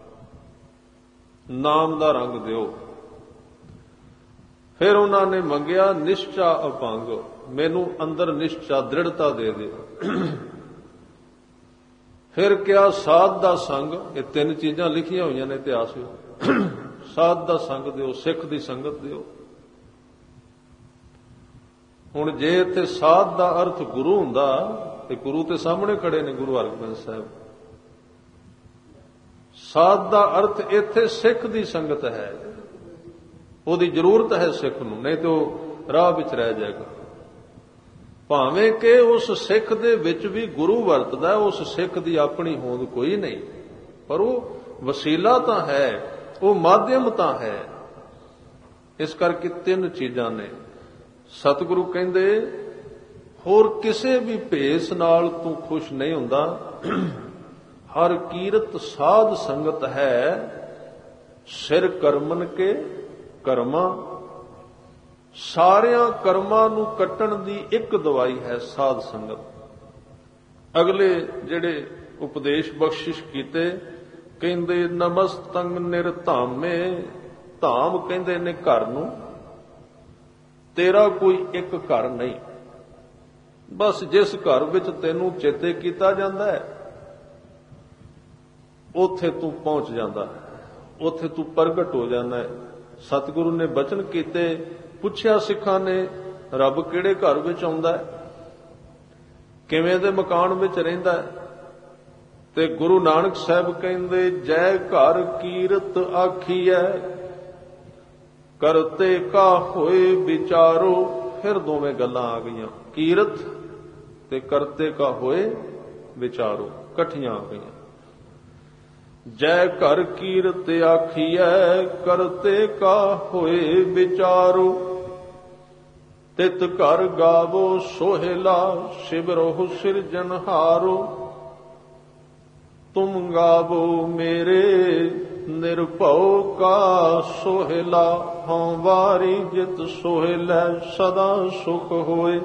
Speaker 1: ਨਾਮ ਦਾ ਰੰਗ ਦਿਓ। ਫਿਰ ਉਹਨਾਂ ਨੇ ਮੰਗਿਆ ਨਿਸ਼ਚਾ ਅਪੰਗ, ਮੈਨੂੰ ਅੰਦਰ ਨਿਸ਼ਚਾ ਦ੍ਰਿੜਤਾ ਦੇ ਦਿਓ। ਫਿਰ ਕਿਹਾ ਸਾਧ ਦਾ ਸੰਗ, ਇਹ ਤਿੰਨ ਚੀਜ਼ਾਂ ਲਿਖੀਆਂ ਹੋਈਆਂ ਨੇ ਇਤਿਹਾਸ ਵਿੱਚ। ਸਾਧ ਦਾ ਸੰਗ ਦਿਓ, ਸਿੱਖ ਦੀ ਸੰਗਤ ਦਿਓ। ਹੁਣ ਜੇ ਇੱਥੇ ਸਾਧ ਦਾ ਅਰਥ ਗੁਰੂ ਹੁੰਦਾ ਤੇ ਗੁਰੂ ਤੇ ਸਾਹਮਣੇ ਖੜੇ ਨੇ ਗੁਰੂ ਹਰਗੋਬਿੰਦ ਸਾਹਿਬ। ਸਾਧ ਦਾ ਅਰਥ ਇੱਥੇ ਸਿੱਖ ਦੀ ਸੰਗਤ ਹੈ, ਉਹਦੀ ਜ਼ਰੂਰਤ ਹੈ ਸਿੱਖ ਨੂੰ, ਨਹੀਂ ਤੇ ਉਹ ਰਾਹ ਵਿੱਚ ਰਹਿ ਜਾਏਗਾ। ਭਾਵੇਂ ਕਿ ਉਸ ਸਿੱਖ ਦੇ ਵਿੱਚ ਵੀ ਗੁਰੂ ਵਰਤਦਾ, ਉਸ ਸਿੱਖ ਦੀ ਆਪਣੀ ਹੋਂਦ ਕੋਈ ਨਹੀਂ, ਪਰ ਉਹ ਵਸੀਲਾ ਤਾਂ ਹੈ, ਉਹ ਮਾਧਿਅਮ ਤਾਂ ਹੈ। ਇਸ ਕਰਕੇ ਤਿੰਨ ਚੀਜ਼ਾਂ ਨੇ। ਸਤਿਗੁਰੂ ਕਹਿੰਦੇ ਹੋਰ ਕਿਸੇ ਵੀ ਭੇਸ ਨਾਲ ਤੂੰ ਖੁਸ਼ ਨਹੀਂ ਹੁੰਦਾ। ਹਰ ਕੀਰਤ ਸਾਧ ਸੰਗਤ ਹੈ, ਸਿਰ ਕਰਮਨ ਕੇ ਕਰਮਾਂ। ਸਾਰਿਆਂ ਕਰਮਾਂ ਨੂੰ ਕੱਟਣ ਦੀ ਇੱਕ ਦਵਾਈ ਹੈ ਸਾਧ ਸੰਗਤ। ਅਗਲੇ ਜਿਹੜੇ ਉਪਦੇਸ਼ ਬਖਸ਼ਿਸ਼ ਕੀਤੇ, ਕਹਿੰਦੇ ਨਮਸਤੰਗ ਨਿਰਧਾਮੇ। ਧਾਮ ਕਹਿੰਦੇ ਨੇ ਘਰ ਨੂੰ, ਤੇਰਾ ਕੋਈ ਇੱਕ ਘਰ ਨਹੀਂ। ਬਸ ਜਿਸ ਘਰ ਵਿੱਚ ਤੈਨੂੰ ਚੇਤੇ ਕੀਤਾ ਜਾਂਦਾ ਹੈ ਉੱਥੇ ਤੂੰ ਪਹੁੰਚ ਜਾਂਦਾ ਹੈ, ਉੱਥੇ ਤੂੰ ਪ੍ਰਗਟ ਹੋ ਜਾਂਦਾ ਹੈ। ਸਤਿਗੁਰੂ ਨੇ ਬਚਨ ਕੀਤੇ, ਪੁੱਛਿਆ ਸਿੱਖਾਂ ਨੇ ਰੱਬ ਕਿਹੜੇ ਘਰ ਵਿੱਚ ਆਉਂਦਾ ਹੈ, ਕਿਵੇਂ ਦੇ ਮਕਾਨ ਵਿੱਚ ਰਹਿੰਦਾ ਹੈ, ਤੇ ਗੁਰੂ ਨਾਨਕ ਸਾਹਿਬ ਕਹਿੰਦੇ ਜੈ ਘਰ ਕੀਰਤ ਆਖੀਐ ਕਰਤੇ ਕਾ ਹੋਏ ਵਿਚਾਰੋ। ਫਿਰ ਦੋਵੇਂ ਗੱਲਾਂ ਆ ਗਈਆਂ, ਕੀਰਤ ਤੇ ਕਰਤੇ ਕਾ ਹੋਏ ਵਿਚਾਰੋ ਇਕੱਠੀਆਂ ਆ ਗਈਆਂ। ਜੈ ਘਰ ਕੀਰਤ ਆਖੀਐ ਕਰਤੇ ਕਾ ਹੋਏ ਵਿਚਾਰੋ। ਤਿਤ ਘਰ ਗਾਵੋ ਸੋਹਿਲਾ ਸਿਮਰੋ ਸਿਰਜਨਹਾਰੋ। ਤੁਮ ਗਾਵੋ ਮੇਰੇ ਨਿਰਭਉ ਕਾ ਸੋਹਿਲਾ। ਹਉ ਵਾਰੀ ਜਿਤ ਸੋਹਿਲੈ ਸਦਾ ਸੁਖ ਹੋਏ।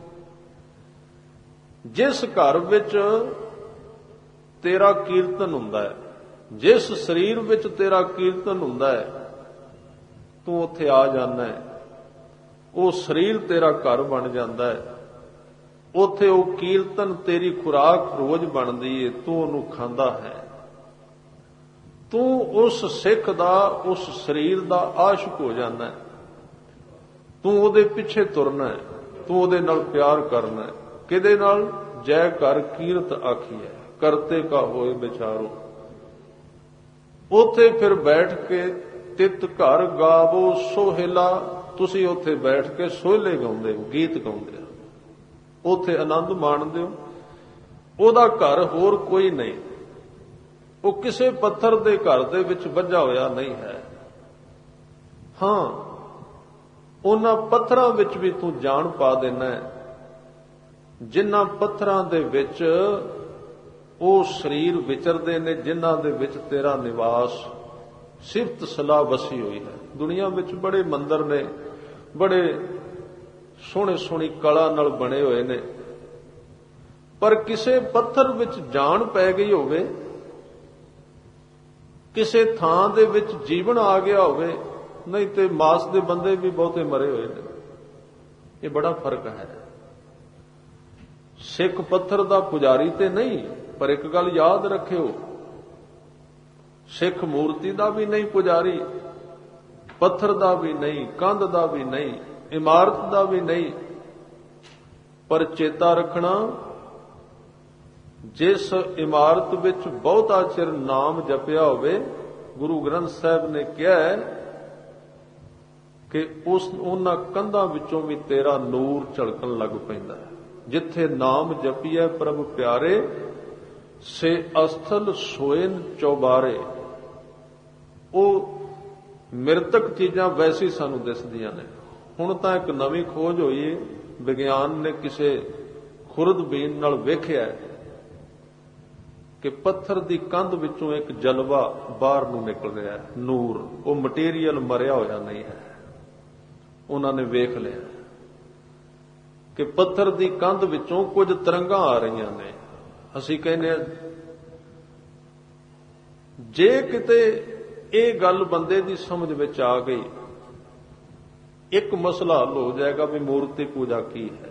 Speaker 1: ਜਿਸ ਘਰ ਵਿੱਚ ਤੇਰਾ ਕੀਰਤਨ ਹੁੰਦਾ ਹੈ, ਜਿਸ ਸਰੀਰ ਵਿੱਚ ਤੇਰਾ ਕੀਰਤਨ ਹੁੰਦਾ ਹੈ, ਤੂੰ ਉੱਥੇ ਆ ਜਾਂਦਾ ਹੈ। ਉਹ ਸਰੀਰ ਤੇਰਾ ਘਰ ਬਣ ਜਾਂਦਾ ਹੈ। ਉੱਥੇ ਉਹ ਕੀਰਤਨ ਤੇਰੀ ਖੁਰਾਕ ਰੋਜ਼ ਬਣਦੀ ਏ, ਤੂੰ ਉਹਨੂੰ ਖਾਂਦਾ ਹੈ। ਤੂੰ ਉਸ ਸਿੱਖ ਦਾ, ਉਸ ਸਰੀਰ ਦਾ ਆਸ਼ਿਕ ਹੋ ਜਾਂਦਾ ਹੈ। ਤੂੰ ਉਹਦੇ ਪਿੱਛੇ ਤੁਰਨਾ ਹੈ, ਤੂੰ ਉਹਦੇ ਨਾਲ ਪਿਆਰ ਕਰਨਾ ਹੈ। ਕਿਹਦੇ ਨਾਲ? ਜੈ ਘਰ ਕੀਰਤ ਆਖੀਐ ਕਰਤੇ ਕਾ ਹੋਏ ਵਿਚਾਰੋ। ਉੱਥੇ ਫਿਰ ਬੈਠ ਕੇ ਤਿਤ ਘਰ ਗਾਵੋ ਸੋਹਿਲਾ। ਤੁਸੀਂ ਉੱਥੇ ਬੈਠ ਕੇ ਸੋਹਿਲੇ ਗਾਉਂਦੇ ਹੋ, ਗੀਤ ਗਾਉਂਦੇ ਹੋ, ਉੱਥੇ ਆਨੰਦ ਮਾਣਦੇ ਹੋ। ਉਹਦਾ ਘਰ ਹੋਰ ਕੋਈ ਨਹੀਂ, ਉਹ ਕਿਸੇ ਪੱਥਰ ਦੇ ਘਰ ਦੇ ਵਿੱਚ ਵੱਜਾ ਹੋਇਆ ਨਹੀਂ ਹੈ। ਹਾਂ, ਉਹਨਾਂ ਪੱਥਰਾਂ ਵਿੱਚ ਵੀ ਤੂੰ ਜਾਨ ਪਾ ਦੇਣਾ ਹੈ, ਜਿਨ੍ਹਾਂ ਪੱਥਰਾਂ ਦੇ ਵਿੱਚ ਉਹ ਸਰੀਰ ਵਿਚਰਦੇ ਨੇ, ਜਿਨ੍ਹਾਂ ਦੇ ਵਿੱਚ ਤੇਰਾ ਨਿਵਾਸ ਸਿਫਤ ਸਲਾਹ ਵਸੀ ਹੋਈ ਹੈ। ਦੁਨੀਆ ਵਿੱਚ ਬੜੇ ਮੰਦਰ ਨੇ, ਬੜੇ ਸੋਹਣੇ ਸੋਹਣੀ ਕਲਾ ਨਾਲ ਬਣੇ ਹੋਏ ਨੇ, ਪਰ ਕਿਸੇ ਪੱਥਰ ਵਿੱਚ ਜਾਨ ਪੈ ਗਈ ਹੋਵੇ, ਕਿਸੇ ਥਾਂ ਦੇ ਵਿੱਚ ਜੀਵਨ ਆ ਗਿਆ ਹੋਵੇ, ਨਹੀਂ ਤੇ ਮਾਸ ਦੇ ਬੰਦੇ ਵੀ ਬਹੁਤੇ ਮਰੇ ਹੋਏ ਨੇ। ਇਹ ਬੜਾ ਫਰਕ ਹੈ। ਸਿੱਖ ਪੱਥਰ ਦਾ ਪੁਜਾਰੀ ਤੇ ਨਹੀਂ, ਪਰ ਇੱਕ ਗੱਲ ਯਾਦ ਰੱਖਿਓ, ਸਿੱਖ ਮੂਰਤੀ ਦਾ ਵੀ ਨਹੀਂ ਪੁਜਾਰੀ, ਪੱਥਰ ਦਾ ਵੀ ਨਹੀਂ, ਕੰਧ ਦਾ ਵੀ ਨਹੀਂ, ਇਮਾਰਤ ਦਾ ਵੀ ਨਹੀਂ, ਪਰ ਚੇਤਾ ਰੱਖਣਾ, ਜਿਸ ਇਮਾਰਤ ਵਿੱਚ ਬਹੁਤਾ ਚਿਰ ਨਾਮ ਜਪਿਆ ਹੋਵੇ, ਗੁਰੂ ਗ੍ਰੰਥ ਸਾਹਿਬ ਨੇ ਕਿਹਾ ਹੈ ਕਿ ਉਸ ਉਹਨਾਂ ਕੰਧਾਂ ਵਿੱਚੋਂ ਵੀ ਤੇਰਾ ਨੂਰ ਝਲਕਣ ਲੱਗ ਪੈਂਦਾ ਹੈ। ਜਿੱਥੇ ਨਾਮ ਜਪੀਐ ਪ੍ਰਭ ਪਿਆਰੇ, ਸੇ ਅਸਥਲ ਸੋਇਨ ਚੌਬਾਰੇ। ਉਹ ਮਿਰਤਕ ਚੀਜ਼ਾਂ ਵੈਸੀ ਸਾਨੂੰ ਦਿਸਦੀਆਂ ਨੇ। ਹੁਣ ਤਾਂ ਇੱਕ ਨਵੀਂ ਖੋਜ ਹੋਈ ਹੈ, ਵਿਗਿਆਨ ਨੇ ਕਿਸੇ ਖੁਰਦਬੀਨ ਨਾਲ ਵੇਖਿਆ ਕਿ ਪੱਥਰ ਦੀ ਕੰਧ ਵਿੱਚੋਂ ਇੱਕ ਜਲਵਾ ਬਾਹਰ ਨੂੰ ਨਿਕਲ ਰਿਹਾ ਹੈ, ਨੂਰ। ਉਹ ਮਟੀਰੀਅਲ ਮਰਿਆ ਹੋਇਆ ਨਹੀਂ ਹੈ। ਉਹਨਾਂ ਨੇ ਵੇਖ ਲਿਆ ਕਿ ਪੱਥਰ ਦੀ ਕੰਧ ਵਿੱਚੋਂ ਕੁਝ ਤਰੰਗਾਂ ਆ ਰਹੀਆਂ ਨੇ। ਅਸੀਂ ਕਹਿੰਦੇ ਹਾਂ ਜੇ ਕਿਤੇ ਇਹ ਗੱਲ ਬੰਦੇ ਦੀ ਸਮਝ ਵਿੱਚ ਆ ਗਈ, ਇੱਕ ਮਸਲਾ ਹੱਲ ਹੋ ਜਾਏਗਾ ਵੀ ਮੂਰਤੀ ਪੂਜਾ ਕੀ ਹੈ।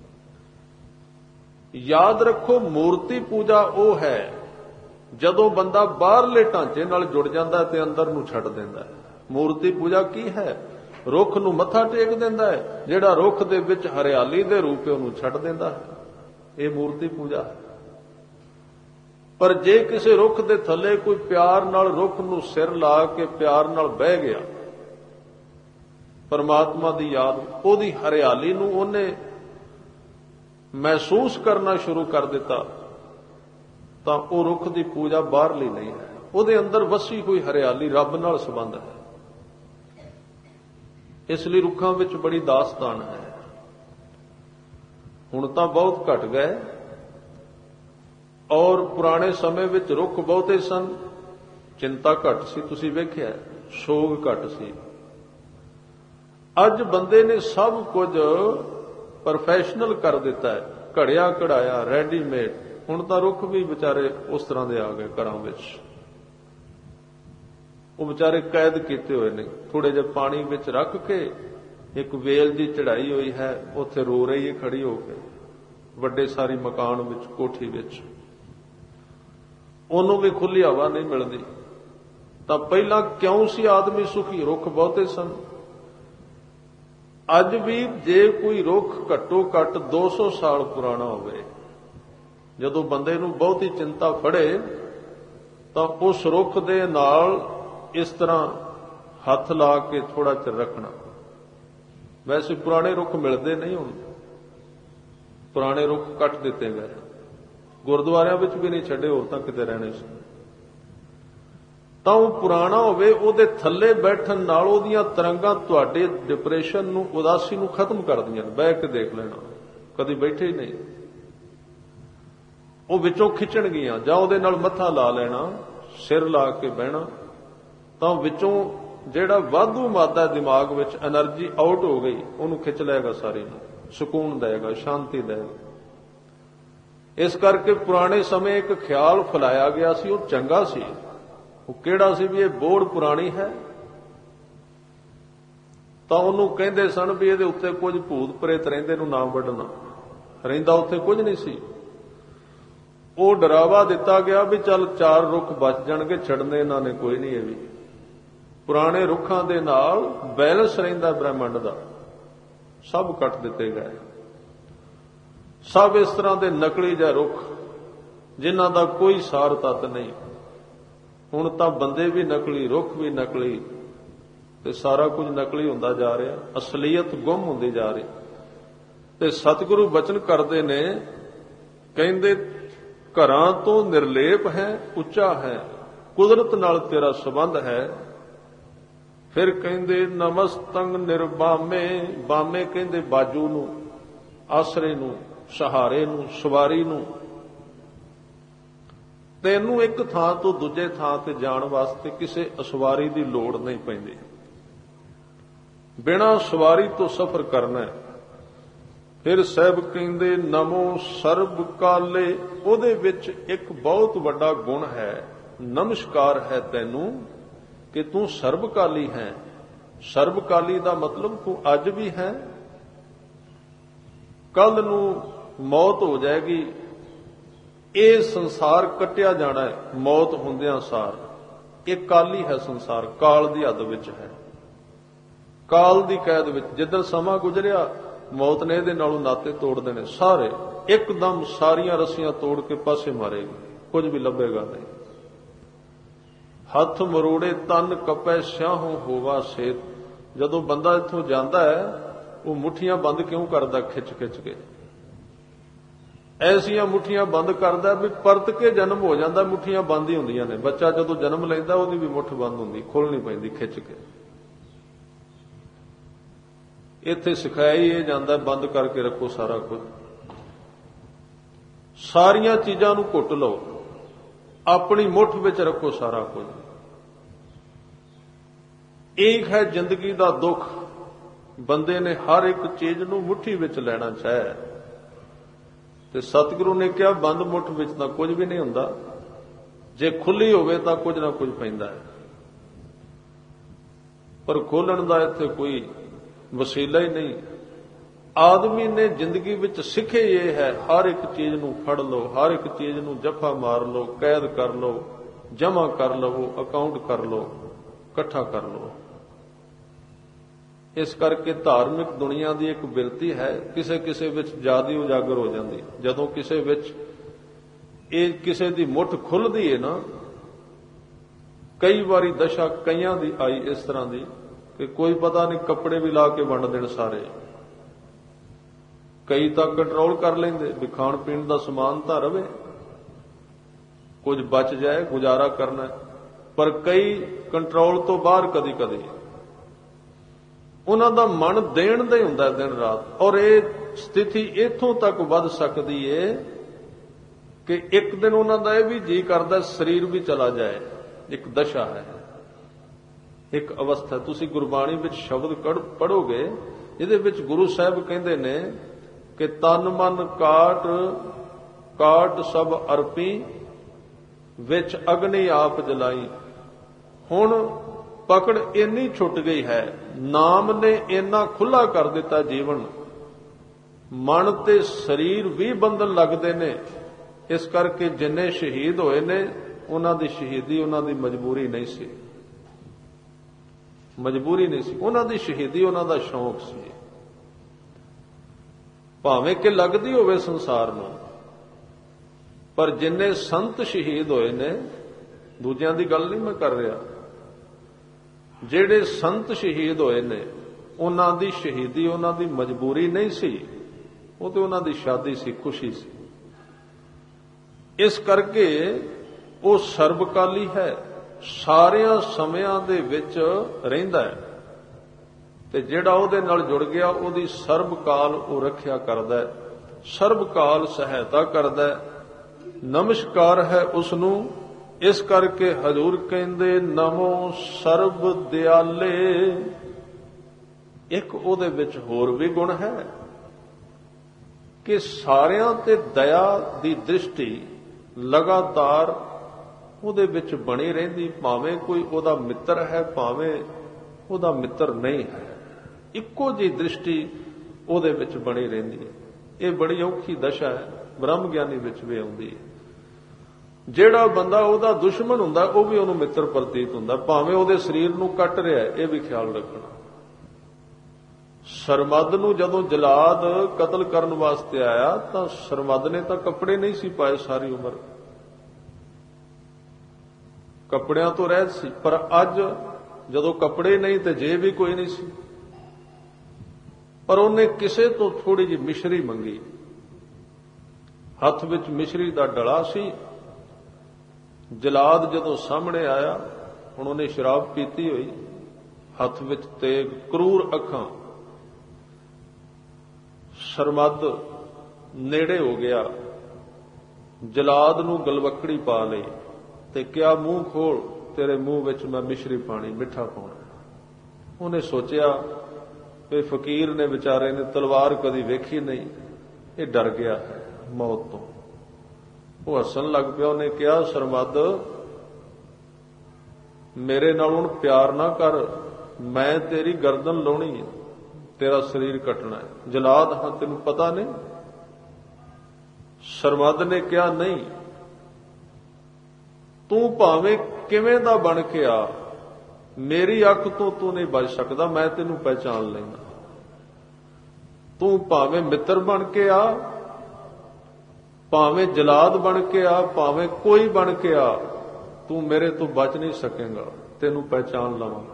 Speaker 1: ਯਾਦ ਰੱਖੋ, ਮੂਰਤੀ ਪੂਜਾ ਉਹ ਹੈ ਜਦੋਂ ਬੰਦਾ ਬਾਹਰਲੇ ਢਾਂਚੇ ਨਾਲ ਜੁੜ ਜਾਂਦਾ ਤੇ ਅੰਦਰ ਨੂੰ ਛੱਡ ਦਿੰਦਾ ਹੈ। ਮੂਰਤੀ ਪੂਜਾ ਕੀ ਹੈ? ਰੁੱਖ ਨੂੰ ਮੱਥਾ ਟੇਕ ਦਿੰਦਾ ਹੈ, ਜਿਹੜਾ ਰੁੱਖ ਦੇ ਵਿੱਚ ਹਰਿਆਲੀ ਦੇ ਰੂਪ ਹੈ ਉਹਨੂੰ ਛੱਡ ਦਿੰਦਾ ਹੈ। ਇਹ ਮੂਰਤੀ ਪੂਜਾ ਹੈ। ਪਰ ਜੇ ਕਿਸੇ ਰੁੱਖ ਦੇ ਥੱਲੇ ਕੋਈ ਪਿਆਰ ਨਾਲ ਰੁੱਖ ਨੂੰ ਸਿਰ ਲਾ ਕੇ ਪਿਆਰ ਨਾਲ ਬਹਿ ਗਿਆ, ਪਰਮਾਤਮਾ ਦੀ ਯਾਦ, ਉਹਦੀ ਹਰਿਆਲੀ ਨੂੰ ਉਹਨੇ ਮਹਿਸੂਸ ਕਰਨਾ ਸ਼ੁਰੂ ਕਰ ਦਿੱਤਾ, ਤਾਂ ਉਹ ਰੁੱਖ ਦੀ ਪੂਜਾ ਬਾਹਰਲੀ ਨਹੀਂ ਹੈ। ਉਹਦੇ ਅੰਦਰ ਵਸੀ ਹੋਈ ਹਰਿਆਲੀ ਰੱਬ ਨਾਲ ਸੰਬੰਧ ਹੈ। ਇਸ ਲਈ ਰੁੱਖਾਂ ਵਿੱਚ ਬੜੀ ਦਾਸਤਾਨ ਹੈ। ਹੁਣ ਤਾਂ ਬਹੁਤ ਘਟ ਗਏ, ਔਰ ਪੁਰਾਣੇ ਸਮੇਂ ਵਿੱਚ ਰੁੱਖ ਬਹੁਤੇ ਸਨ, ਚਿੰਤਾ ਘੱਟ ਸੀ। ਤੁਸੀਂ ਵੇਖਿਆ, ਸੋਗ ਘੱਟ ਸੀ। ਅੱਜ ਬੰਦੇ ਨੇ ਸਭ ਕੁਝ ਪ੍ਰੋਫੈਸ਼ਨਲ ਕਰ ਦਿੱਤਾ ਹੈ, ਘੜਿਆ ਘੜਾਇਆ, ਰੈਡੀਮੇਡ। ਹੁਣ ਤਾਂ ਰੁੱਖ ਵੀ ਵਿਚਾਰੇ ਉਸ ਤਰ੍ਹਾਂ ਦੇ ਆ ਗਏ ਘਰਾਂ ਵਿੱਚ। ਉਹ ਵਿਚਾਰੇ ਕੈਦ ਕੀਤੇ ਹੋਏ ਨੇ। ਥੋੜੇ ਜਿਹੇ ਪਾਣੀ ਵਿੱਚ ਰੱਖ ਕੇ ਇੱਕ ਵੇਲ ਦੀ ਚੜਾਈ ਹੋਈ ਹੈ, ਉੱਥੇ ਰੋ ਰਹੀ ਹੈ ਖੜੀ ਹੋ ਕੇ, ਵੱਡੇ ਸਾਰੀ ਮਕਾਨ ਵਿੱਚ, ਕੋਠੀ ਵਿੱਚ। ਉਹਨੂੰ ਵੀ ਖੁੱਲੀ ਹਵਾ ਨਹੀਂ ਮਿਲਦੀ। ਤਾਂ ਪਹਿਲਾਂ ਕਿਉਂ ਸੀ ਆਦਮੀ ਸੁਖੀ? ਰੁੱਖ ਬਹੁਤੇ ਸਨ। ਅੱਜ ਵੀ ਜੇ ਕੋਈ ਰੁੱਖ ਘੱਟੋ ਘੱਟ ਦੋ ਸੌ ਸਾਲ ਪੁਰਾਣਾ ਹੋਵੇ, ਜਦੋਂ ਬੰਦੇ ਨੂੰ ਬਹੁਤੀ ਚਿੰਤਾ ਫੜੇ ਤਾਂ ਉਸ ਰੁੱਖ ਦੇ ਨਾਲ ਇਸ ਤਰ੍ਹਾਂ ਹੱਥ ਲਾ ਕੇ ਥੋੜਾ ਚਿਰ ਰੱਖਣਾ। ਵੈਸੇ ਪੁਰਾਣੇ ਰੁੱਖ ਮਿਲਦੇ ਨਹੀਂ ਹੁਣ, ਪੁਰਾਣੇ ਰੁੱਖ ਕੱਟ ਦਿੱਤੇ ਗਏ, ਗੁਰਦੁਆਰਿਆਂ ਵਿੱਚ ਵੀ ਨਹੀਂ ਛੱਡੇ, ਹੋਰ ਤਾਂ ਕਿਤੇ ਰਹਿਣੇ ਸੀ। ਤਾਂ ਉਹ ਪੁਰਾਣਾ ਹੋਵੇ, ਉਹਦੇ ਥੱਲੇ ਬੈਠਣ ਨਾਲ ਉਹਦੀਆਂ ਤਰੰਗਾਂ ਤੁਹਾਡੇ ਡਿਪਰੈਸ਼ਨ ਨੂੰ, ਉਦਾਸੀ ਨੂੰ ਖਤਮ ਕਰਦੀਆਂ ਨੇ। ਬਹਿ ਕੇ ਦੇਖ ਲੈਣਾ, ਕਦੀ ਬੈਠੇ ਹੀ ਨਹੀਂ, ਉਹ ਵਿੱਚੋਂ ਖਿੱਚਣਗੀਆਂ। ਜਾਂ ਉਹਦੇ ਨਾਲ ਮੱਥਾ ਲਾ ਲੈਣਾ, ਸਿਰ ਲਾ ਕੇ ਬਹਿਣਾ, ਤਾਂ ਵਿੱਚੋਂ ਜਿਹੜਾ ਵਾਧੂ ਮਾਦਾ ਦਿਮਾਗ ਵਿੱਚ એનર્ਜੀ ਆਊਟ ਹੋ ਗਈ, ਉਹਨੂੰ ਖਿੱਚ ਲਏਗਾ ਸਾਰੀ ਨੂੰ, ਸਕੂਨ ਦੇਗਾ, ਸ਼ਾਂਤੀ ਦੇਗਾ। ਇਸ ਕਰਕੇ ਪੁਰਾਣੇ ਸਮੇਂ ਇੱਕ ਖਿਆਲ ਫੈਲਾਇਆ ਗਿਆ ਸੀ, ਉਹ ਚੰਗਾ ਸੀ। ਉਹ ਕਿਹੜਾ ਸੀ? ਵੀ ਇਹ ਬੋੜ ਪੁਰਾਣੀ ਹੈ, ਤਾਂ ਉਹਨੂੰ ਕਹਿੰਦੇ ਸਨ ਵੀ ਇਹਦੇ ਉੱਤੇ ਕੁਝ ਭੂਤ ਪ੍ਰੇਤ ਰਹਿੰਦੇ ਨੂੰ ਨਾ ਵੱਢਣਾ। ਰਹਿੰਦਾ ਉੱਥੇ ਕੁਝ ਨਹੀਂ ਸੀ। ਉਹ ਡਰਾਵਾ ਦਿੱਤਾ ਗਿਆ ਵੀ ਚੱਲ ਚਾਰ ਰੁੱਖ ਬਚ ਜਾਣਗੇ, ਛੱਡਨੇ ਇਹਨਾਂ ਨੇ ਕੋਈ ਨਹੀਂ। ਇਹ ਵੀ ਪੁਰਾਣੇ ਰੁੱਖਾਂ ਦੇ ਨਾਲ ਬੈਲੈਂਸ ਰਹਿੰਦਾ ਬ੍ਰਹਿਮੰਡ ਦਾ। ਸਭ ਕੱਟ ਦਿੱਤੇ ਗਏ। ਸਭ ਇਸ ਤਰ੍ਹਾਂ ਦੇ ਨਕਲੀ ਜਿਹੇ ਰੁੱਖ ਜਿਨ੍ਹਾਂ ਦਾ ਕੋਈ ਸਾਰ ਤੱਤ ਨਹੀਂ। ਹੁਣ ਤਾਂ ਬੰਦੇ ਵੀ ਨਕਲੀ, ਰੁੱਖ ਵੀ ਨਕਲੀ, ਤੇ ਸਾਰਾ ਕੁਝ ਨਕਲੀ ਹੁੰਦਾ ਜਾ ਰਿਹਾ। ਅਸਲੀਅਤ ਗੁੰਮ ਹੁੰਦੀ ਜਾ ਰਹੀ। ਤੇ ਸਤਿਗੁਰੂ ਬਚਨ ਕਰਦੇ ਨੇ, ਕਹਿੰਦੇ ਘਰਾਂ ਤੋਂ ਨਿਰਲੇਪ ਹੈ, ਉੱਚਾ ਹੈ, ਕੁਦਰਤ ਨਾਲ ਤੇਰਾ ਸੰਬੰਧ ਹੈ। ਫਿਰ ਕਹਿੰਦੇ ਨਮਸਤੰਗ ਨਿਰਬਾਮੇ, ਬਾਮੇ ਕਹਿੰਦੇ ਬਾਜੂ ਨੂੰ, ਆਸਰੇ ਨੂੰ, ਸਹਾਰੇ ਨੂੰ, ਸਵਾਰੀ ਨੂੰ। ਤੈਨੂੰ ਇੱਕ ਥਾਂ ਤੋਂ ਦੂਜੇ ਥਾਂ ਤੇ ਜਾਣ ਵਾਸਤੇ ਕਿਸੇ ਅਸਵਾਰੀ ਦੀ ਲੋੜ ਨਹੀਂ ਪੈਂਦੀ। ਬਿਨਾਂ ਸਵਾਰੀ ਤੋਂ ਸਫ਼ਰ ਕਰਨਾ ਹੈ। ਫਿਰ ਸਾਹਿਬ ਕਹਿੰਦੇ ਨਮੋ ਸਰਬ ਕਾਲੇ, ਉਹਦੇ ਵਿੱਚ ਇੱਕ ਬਹੁਤ ਵੱਡਾ ਗੁਣ ਹੈ, ਨਮਸਕਾਰ ਹੈ ਤੈਨੂੰ ਕਿ ਤੂੰ ਸਰਬਕਾਲੀ ਹੈ। ਸਰਬਕਾਲੀ ਦਾ ਮਤਲਬ ਤੂੰ ਅੱਜ ਵੀ ਹੈ, ਕੱਲ ਨੂੰ ਮੌਤ ਹੋ ਜਾਏਗੀ। ਇਹ ਸੰਸਾਰ ਕੱਟਿਆ ਜਾਣਾ ਹੈ ਮੌਤ ਹੁੰਦਿਆਂ ਸਾਰ। ਇਹ ਕਾਲੀ ਹੈ ਸੰਸਾਰ, ਕਾਲ ਦੀ ਹੱਦ ਵਿੱਚ ਹੈ, ਕਾਲ ਦੀ ਕੈਦ ਵਿੱਚ। ਜਿੱਦਣ ਸਮਾਂ ਗੁਜ਼ਰਿਆ, ਮੌਤ ਨੇ ਇਹਦੇ ਨਾਲੋਂ ਨਾਤੇ ਤੋੜ ਦੇਣੇ ਸਾਰੇ। ਇੱਕਦਮ ਸਾਰੀਆਂ ਰੱਸੀਆਂ ਤੋੜ ਕੇ ਪਾਸੇ ਮਾਰੇਗੀ, ਕੁਝ ਵੀ ਲੱਭੇਗਾ ਨਹੀਂ। ਹੱਥ ਮਰੋੜੇ ਤਨ ਕਪੈ ਸਿਆਹੋਂ ਹੋਵਾ ਸੇਤ। ਜਦੋਂ ਬੰਦਾ ਇੱਥੋਂ ਜਾਂਦਾ ਹੈ, ਉਹ ਮੁੱਠੀਆਂ ਬੰਦ ਕਿਉਂ ਕਰਦਾ? ਖਿੱਚ ਖਿੱਚ ਕੇ ਐਸੀਆਂ ਮੁੱਠੀਆਂ ਬੰਦ ਕਰਦਾ ਵੀ ਪਰਤ ਕੇ ਜਨਮ ਹੋ ਜਾਂਦਾ। ਮੁੱਠੀਆਂ ਬੰਦ ਹੀ ਹੁੰਦੀਆਂ ਨੇ। ਬੱਚਾ ਜਦੋਂ ਜਨਮ ਲੈਂਦਾ, ਉਹਦੀ ਵੀ ਮੁੱਠ ਬੰਦ ਹੁੰਦੀ, ਖੋਲਣੀ ਪੈਂਦੀ ਖਿੱਚ ਕੇ। ਇੱਥੇ ਸਿਖਾਇਆ ਹੀ ਇਹ ਜਾਂਦਾ, ਬੰਦ ਕਰਕੇ ਰੱਖੋ ਸਾਰਾ ਕੁਝ। ਸਾਰੀਆਂ ਚੀਜ਼ਾਂ ਨੂੰ ਘੁੱਟ ਲਓ, ਆਪਣੀ ਮੁੱਠ ਵਿੱਚ ਰੱਖੋ ਸਾਰਾ ਕੁਝ। ਇੱਕ ਹੈ ਜ਼ਿੰਦਗੀ ਦਾ ਦੁੱਖ, ਬੰਦੇ ਨੇ ਹਰ ਇੱਕ ਚੀਜ਼ ਨੂੰ ਮੁੱਠੀ ਵਿੱਚ ਲੈਣਾ ਚਾਹਿਆ, ਤੇ ਸਤਿਗੁਰੂ ਨੇ ਕਿਹਾ ਬੰਦ ਮੁੱਠ ਵਿੱਚ ਤਾਂ ਕੁਝ ਵੀ ਨਹੀਂ ਹੁੰਦਾ, ਜੇ ਖੁੱਲੀ ਹੋਵੇ ਤਾਂ ਕੁਝ ਨਾ ਕੁਝ ਪੈਂਦਾ ਹੈ, ਪਰ ਖੋਲਣ ਦਾ ਇੱਥੇ ਕੋਈ ਵਸੀਲਾ ਹੀ ਨਹੀਂ। ਆਦਮੀ ਨੇ ਜ਼ਿੰਦਗੀ ਵਿੱਚ ਸਿੱਖੇ ਇਹ ਹੈ, ਹਰ ਇੱਕ ਚੀਜ਼ ਨੂੰ ਫੜ ਲਓ, ਹਰ ਇੱਕ ਚੀਜ਼ ਨੂੰ ਜੱਫਾ ਮਾਰ ਲਓ, ਕੈਦ ਕਰ ਲਓ, ਜਮ੍ਹਾਂ ਕਰ ਲਵੋ, ਅਕਾਊਂਟ ਕਰ ਲਓ, ਇਕੱਠਾ ਕਰ ਲਓ। ਇਸ ਕਰਕੇ ਧਾਰਮਿਕ ਦੁਨੀਆ ਦੀ ਇੱਕ ਬਿਰਤੀ ਹੈ, ਕਿਸੇ ਕਿਸੇ ਵਿੱਚ ਜ਼ਿਆਦਾ ਉਜਾਗਰ ਹੋ ਜਾਂਦੀ। ਜਦੋਂ ਕਿਸੇ ਵਿੱਚ ਇਹ ਕਿਸੇ ਦੀ ਮੁੱਠ ਖੁੱਲਦੀ ਹੈ ਨਾ, ਕਈ ਵਾਰੀ ਦਸ਼ਾ ਕਈਆਂ ਦੀ ਆਈ ਇਸ ਤਰ੍ਹਾਂ ਦੀ ਕਿ ਕੋਈ ਪਤਾ ਨਹੀਂ, ਕੱਪੜੇ ਵੀ ਲਾ ਕੇ ਵੰਡ ਦੇਣ ਸਾਰੇ। ਕਈ ਤਾਂ ਕੰਟਰੋਲ ਕਰ ਲੈਂਦੇ ਵੀ ਖਾਣ ਪੀਣ ਦਾ ਸਮਾਨ ਤਾਂ ਰਵੇ, ਕੁਝ ਬਚ ਜਾਏ, ਗੁਜ਼ਾਰਾ ਕਰਨਾ, ਪਰ ਕਈ ਕੰਟਰੋਲ ਤੋਂ ਬਾਹਰ ਕਦੀ ਕਦੀ ਉਹਨਾਂ ਦਾ ਮਨ ਦੇਣ ਦਾ ਹੀ ਹੁੰਦਾ ਦਿਨ ਰਾਤ। ਔਰ ਇਹ ਸਥਿਤੀ ਇੱਥੋਂ ਤੱਕ ਵੱਧ ਸਕਦੀ ਏ ਕਿ ਇੱਕ ਦਿਨ ਉਹਨਾਂ ਦਾ ਇਹ ਵੀ ਜੀ ਕਰਦਾ ਸਰੀਰ ਵੀ ਚਲਾ ਜਾਏ। ਇੱਕ ਦਸ਼ਾ ਹੈ, ਇੱਕ ਅਵਸਥਾ। ਤੁਸੀਂ ਗੁਰਬਾਣੀ ਵਿੱਚ ਸ਼ਬਦ ਪੜ੍ਹੋਗੇ, ਇਹਦੇ ਵਿੱਚ ਗੁਰੂ ਸਾਹਿਬ ਕਹਿੰਦੇ ਨੇ ਕਿ ਤਨ ਮਨ ਕਾਟ ਕਾਟ ਸਭ ਅਰਪੀ, ਵਿੱਚ ਅਗਨੀ ਆਪ ਜਲਾਈ। ਹੁਣ ਪਕੜ ਇੰਨੀ ਛੁੱਟ ਗਈ ਹੈ, ਨਾਮ ਨੇ ਇੰਨਾ ਖੁੱਲਾ ਕਰ ਦਿੱਤਾ ਜੀਵਨ, ਮਨ ਤੇ ਸਰੀਰ ਵੀ ਬੰਧਨ ਲੱਗਦੇ ਨੇ। ਇਸ ਕਰਕੇ ਜਿੰਨੇ ਸ਼ਹੀਦ ਹੋਏ ਨੇ, ਉਹਨਾਂ ਦੀ ਸ਼ਹੀਦੀ ਉਹਨਾਂ ਦੀ ਮਜਬੂਰੀ ਨਹੀਂ ਸੀ, ਮਜਬੂਰੀ ਨਹੀਂ ਸੀ, ਉਹਨਾਂ ਦੀ ਸ਼ਹੀਦੀ ਉਹਨਾਂ ਦਾ ਸ਼ੌਂਕ ਸੀ। ਭਾਵੇਂ ਕਿ ਲੱਗਦੀ ਹੋਵੇ ਸੰਸਾਰ ਨੂੰ, ਪਰ ਜਿੰਨੇ ਸੰਤ ਸ਼ਹੀਦ ਹੋਏ ਨੇ, ਦੂਜਿਆਂ ਦੀ ਗੱਲ ਨਹੀਂ ਮੈਂ ਕਰ ਰਿਹਾ, ਜਿਹੜੇ ਸੰਤ ਸ਼ਹੀਦ ਹੋਏ ਨੇ, ਉਹਨਾਂ ਦੀ ਸ਼ਹੀਦੀ ਉਹਨਾਂ ਦੀ ਮਜਬੂਰੀ ਨਹੀਂ ਸੀ, ਉਹ ਤੇ ਉਹਨਾਂ ਦੀ ਸ਼ਾਦੀ ਸੀ, ਖੁਸ਼ੀ ਸੀ। ਇਸ ਕਰਕੇ ਉਹ ਸਰਬਕਾਲੀ ਹੈ, ਸਾਰਿਆਂ ਸਮਿਆਂ ਦੇ ਵਿੱਚ ਰਹਿੰਦਾ ਹੈ, ਤੇ ਜਿਹੜਾ ਉਹਦੇ ਨਾਲ ਜੁੜ ਗਿਆ ਉਹਦੀ ਸਰਬਕਾਲ ਉਹ ਰੱਖਿਆ ਕਰਦਾ ਹੈ, ਸਰਬਕਾਲ ਸਹਾਇਤਾ ਕਰਦਾ ਹੈ। ਨਮਸਕਾਰ ਹੈ ਉਸ ਨੂੰ। ਇਸ ਕਰਕੇ ਹਜ਼ੂਰ ਕਹਿੰਦੇ ਨਮੋ ਸਰਬ ਦਿਆਲੇ। ਇੱਕ ਉਹਦੇ ਵਿੱਚ ਹੋਰ ਵੀ ਗੁਣ ਹੈ ਕਿ ਸਾਰਿਆਂ ਤੇ ਦਇਆ ਦੀ ਦ੍ਰਿਸ਼ਟੀ ਲਗਾਤਾਰ ਉਹਦੇ ਵਿੱਚ ਬਣੀ ਰਹਿੰਦੀ, ਭਾਵੇਂ ਕੋਈ ਉਹਦਾ ਮਿੱਤਰ ਹੈ, ਭਾਵੇਂ ਉਹਦਾ ਮਿੱਤਰ ਨਹੀਂ ਹੈ, ਇੱਕੋ ਜਿਹੀ ਦ੍ਰਿਸ਼ਟੀ ਉਹਦੇ ਵਿੱਚ ਬਣੀ ਰਹਿੰਦੀ ਹੈ। ਇਹ ਬੜੀ ਔਖੀ ਦਸ਼ਾ ਹੈ, ਬ੍ਰਹਮ ਗਿਆਨੀ ਵਿੱਚ ਵੀ ਆਉਂਦੀ ਹੈ। ਜਿਹੜਾ ਬੰਦਾ ਉਹਦਾ ਦੁਸ਼ਮਣ ਹੁੰਦਾ, ਉਹ ਵੀ ਉਹਨੂੰ ਮਿੱਤਰ ਪ੍ਰਤੀਤ ਹੁੰਦਾ, ਭਾਵੇਂ ਉਹਦੇ ਸਰੀਰ ਨੂੰ ਕੱਟ ਰਿਹਾ, ਇਹ ਵੀ ਖਿਆਲ ਰੱਖਣਾ। ਸਰਮਦ ਨੂੰ ਜਦੋਂ ਜਲਾਦ ਕਤਲ ਕਰਨ ਵਾਸਤੇ ਆਇਆ, ਤਾਂ ਸਰਮਦ ਨੇ ਤਾਂ ਕੱਪੜੇ ਨਹੀਂ ਸੀ ਪਾਏ ਸਾਰੀ ਉਮਰ, ਕੱਪੜਿਆਂ ਤੋਂ ਰਹਿਤ ਸੀ। ਪਰ ਅੱਜ ਜਦੋਂ ਕੱਪੜੇ ਨਹੀਂ ਤੇ ਜੇਬ ਵੀ ਕੋਈ ਨਹੀਂ ਸੀ, ਪਰ ਉਹਨੇ ਕਿਸੇ ਤੋਂ ਥੋੜੀ ਜਿਹੀ ਮਿਸ਼ਰੀ ਮੰਗੀ, ਹੱਥ ਵਿੱਚ ਮਿਸ਼ਰੀ ਦਾ ਡਲਾ ਸੀ। ਜਲਾਦ ਜਦੋਂ ਸਾਹਮਣੇ ਆਇਆ, ਹੁਣ ਉਹਨੇ ਸ਼ਰਾਬ ਪੀਤੀ ਹੋਈ, ਹੱਥ ਵਿੱਚ ਤੇਗ, ਕਰੂਰ ਅੱਖਾਂ, ਸਰਮਦ ਨੇੜੇ ਹੋ ਗਿਆ, ਜਲਾਦ ਨੂੰ ਗਲਵੱਕੜੀ ਪਾ ਲਈ ਤੇ ਕਿਹਾ ਮੂੰਹ ਖੋਲ, ਤੇਰੇ ਮੂੰਹ ਵਿੱਚ ਮੈਂ ਮਿਸ਼ਰੀ ਪਾਣੀ, ਮਿੱਠਾ ਪਾਉਣਾ। ਉਹਨੇ ਸੋਚਿਆ ਵੀ ਫਕੀਰ ਨੇ ਵਿਚਾਰੇ ਨੇ ਤਲਵਾਰ ਕਦੀ ਵੇਖੀ ਨਹੀਂ, ਇਹ ਡਰ ਗਿਆ ਹੈ ਮੌਤ ਤੋਂ। ਉਹ ਹੱਸਣ ਲੱਗ ਪਿਆ। ਉਹਨੇ ਕਿਹਾ ਸਰਮਦ, ਮੇਰੇ ਨਾਲ ਹੁਣ ਪਿਆਰ ਨਾ ਕਰ, ਮੈਂ ਤੇਰੀ ਗਰਦਨ ਲਾਉਣੀ ਹੈ, ਤੇਰਾ ਸਰੀਰ ਕੱਟਣਾ ਹੈ। ਜਲਾਦ, ਹਾਂ ਤੈਨੂੰ ਪਤਾ ਨਹੀਂ? ਸਰਮਦ ਨੇ ਕਿਹਾ ਨਹੀਂ, ਤੂੰ ਭਾਵੇਂ ਕਿਵੇਂ ਦਾ ਬਣ ਕੇ ਆ, ਮੇਰੀ ਅੱਖ ਤੋਂ ਤੂੰ ਨਹੀਂ ਬਚ ਸਕਦਾ, ਮੈਂ ਤੈਨੂੰ ਪਹਿਚਾਨ ਲੈਣਾ। ਤੂੰ ਭਾਵੇਂ ਮਿੱਤਰ ਬਣ ਕੇ ਆ, ਭਾਵੇਂ ਜਲਾਦ ਬਣ ਕੇ ਆ, ਭਾਵੇਂ ਕੋਈ ਬਣ ਕੇ ਆ, ਤੂੰ ਮੇਰੇ ਤੋਂ ਬਚ ਨਹੀਂ ਸਕੇਗਾ, ਤੈਨੂੰ ਪਹਿਚਾਨ ਲਵਾਂਗਾ।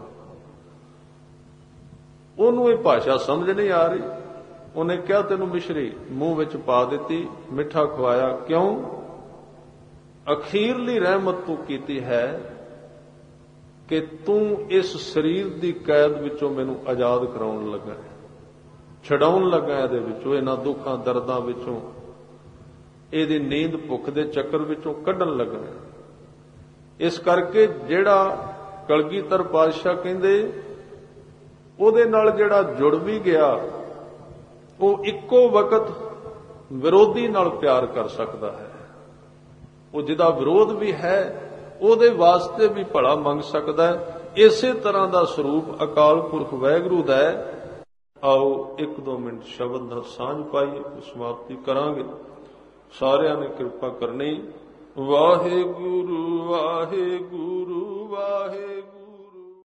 Speaker 1: ਉਹਨੂੰ ਇਹ ਭਾਸ਼ਾ ਸਮਝ ਨਹੀਂ ਆ ਰਹੀ। ਉਹਨੇ ਕਿਹਾ ਤੈਨੂੰ ਮਿਸ਼ਰੀ ਮੂੰਹ ਵਿੱਚ ਪਾ ਦਿੱਤੀ, ਮਿੱਠਾ ਖਵਾਇਆ। ਕਿਉਂ? ਅਖੀਰਲੀ ਰਹਿਮਤ ਤੂੰ ਕੀਤੀ ਹੈ ਕਿ ਤੂੰ ਇਸ ਸਰੀਰ ਦੀ ਕੈਦ ਵਿੱਚੋਂ ਮੈਨੂੰ ਆਜ਼ਾਦ ਕਰਾਉਣ ਲੱਗਾ, ਛਡਾਉਣ ਲੱਗਾ, ਇਹਦੇ ਵਿੱਚੋਂ, ਇਹਨਾਂ ਦੁੱਖਾਂ ਦਰਦਾਂ ਵਿੱਚੋਂ, ਇਹਦੀ ਨੀਂਦ ਭੁੱਖ ਦੇ ਚੱਕਰ ਵਿੱਚੋਂ ਕੱਢਣ ਲੱਗਾ। ਇਸ ਕਰਕੇ ਜਿਹੜਾ ਕਲਗੀਧਰ ਪਾਤਸ਼ਾਹ ਕਹਿੰਦੇ ਉਹਦੇ ਨਾਲ ਜਿਹੜਾ ਜੁੜ ਵੀ ਗਿਆ ਉਹ ਇੱਕੋ ਵਕਤ ਵਿਰੋਧੀ ਨਾਲ ਪਿਆਰ ਕਰ ਸਕਦਾ ਹੈ। ਉਹ ਜਿਹਦਾ ਵਿਰੋਧ ਵੀ ਹੈ ਉਹਦੇ ਵਾਸਤੇ ਵੀ ਭਲਾ ਮੰਗ ਸਕਦਾ ਹੈ। ਇਸੇ ਤਰ੍ਹਾਂ ਦਾ ਸਰੂਪ ਅਕਾਲ ਪੁਰਖ ਵਾਹਿਗੁਰੂ ਦਾ ਹੈ। ਆਓ ਇੱਕ ਦੋ ਮਿੰਟ ਸ਼ਬਦ ਦਾ ਸਾਂਝ ਪਾਈਏ, ਸਮਾਪਤੀ ਕਰਾਂਗੇ। ਸਾਰਿਆਂ ਨੇ ਕਿਰਪਾ ਕਰਨੀ। ਵਾਹਿਗੁਰੂ ਵਾਹਿਗੁਰੂ ਵਾਹਿਗੁਰੂ।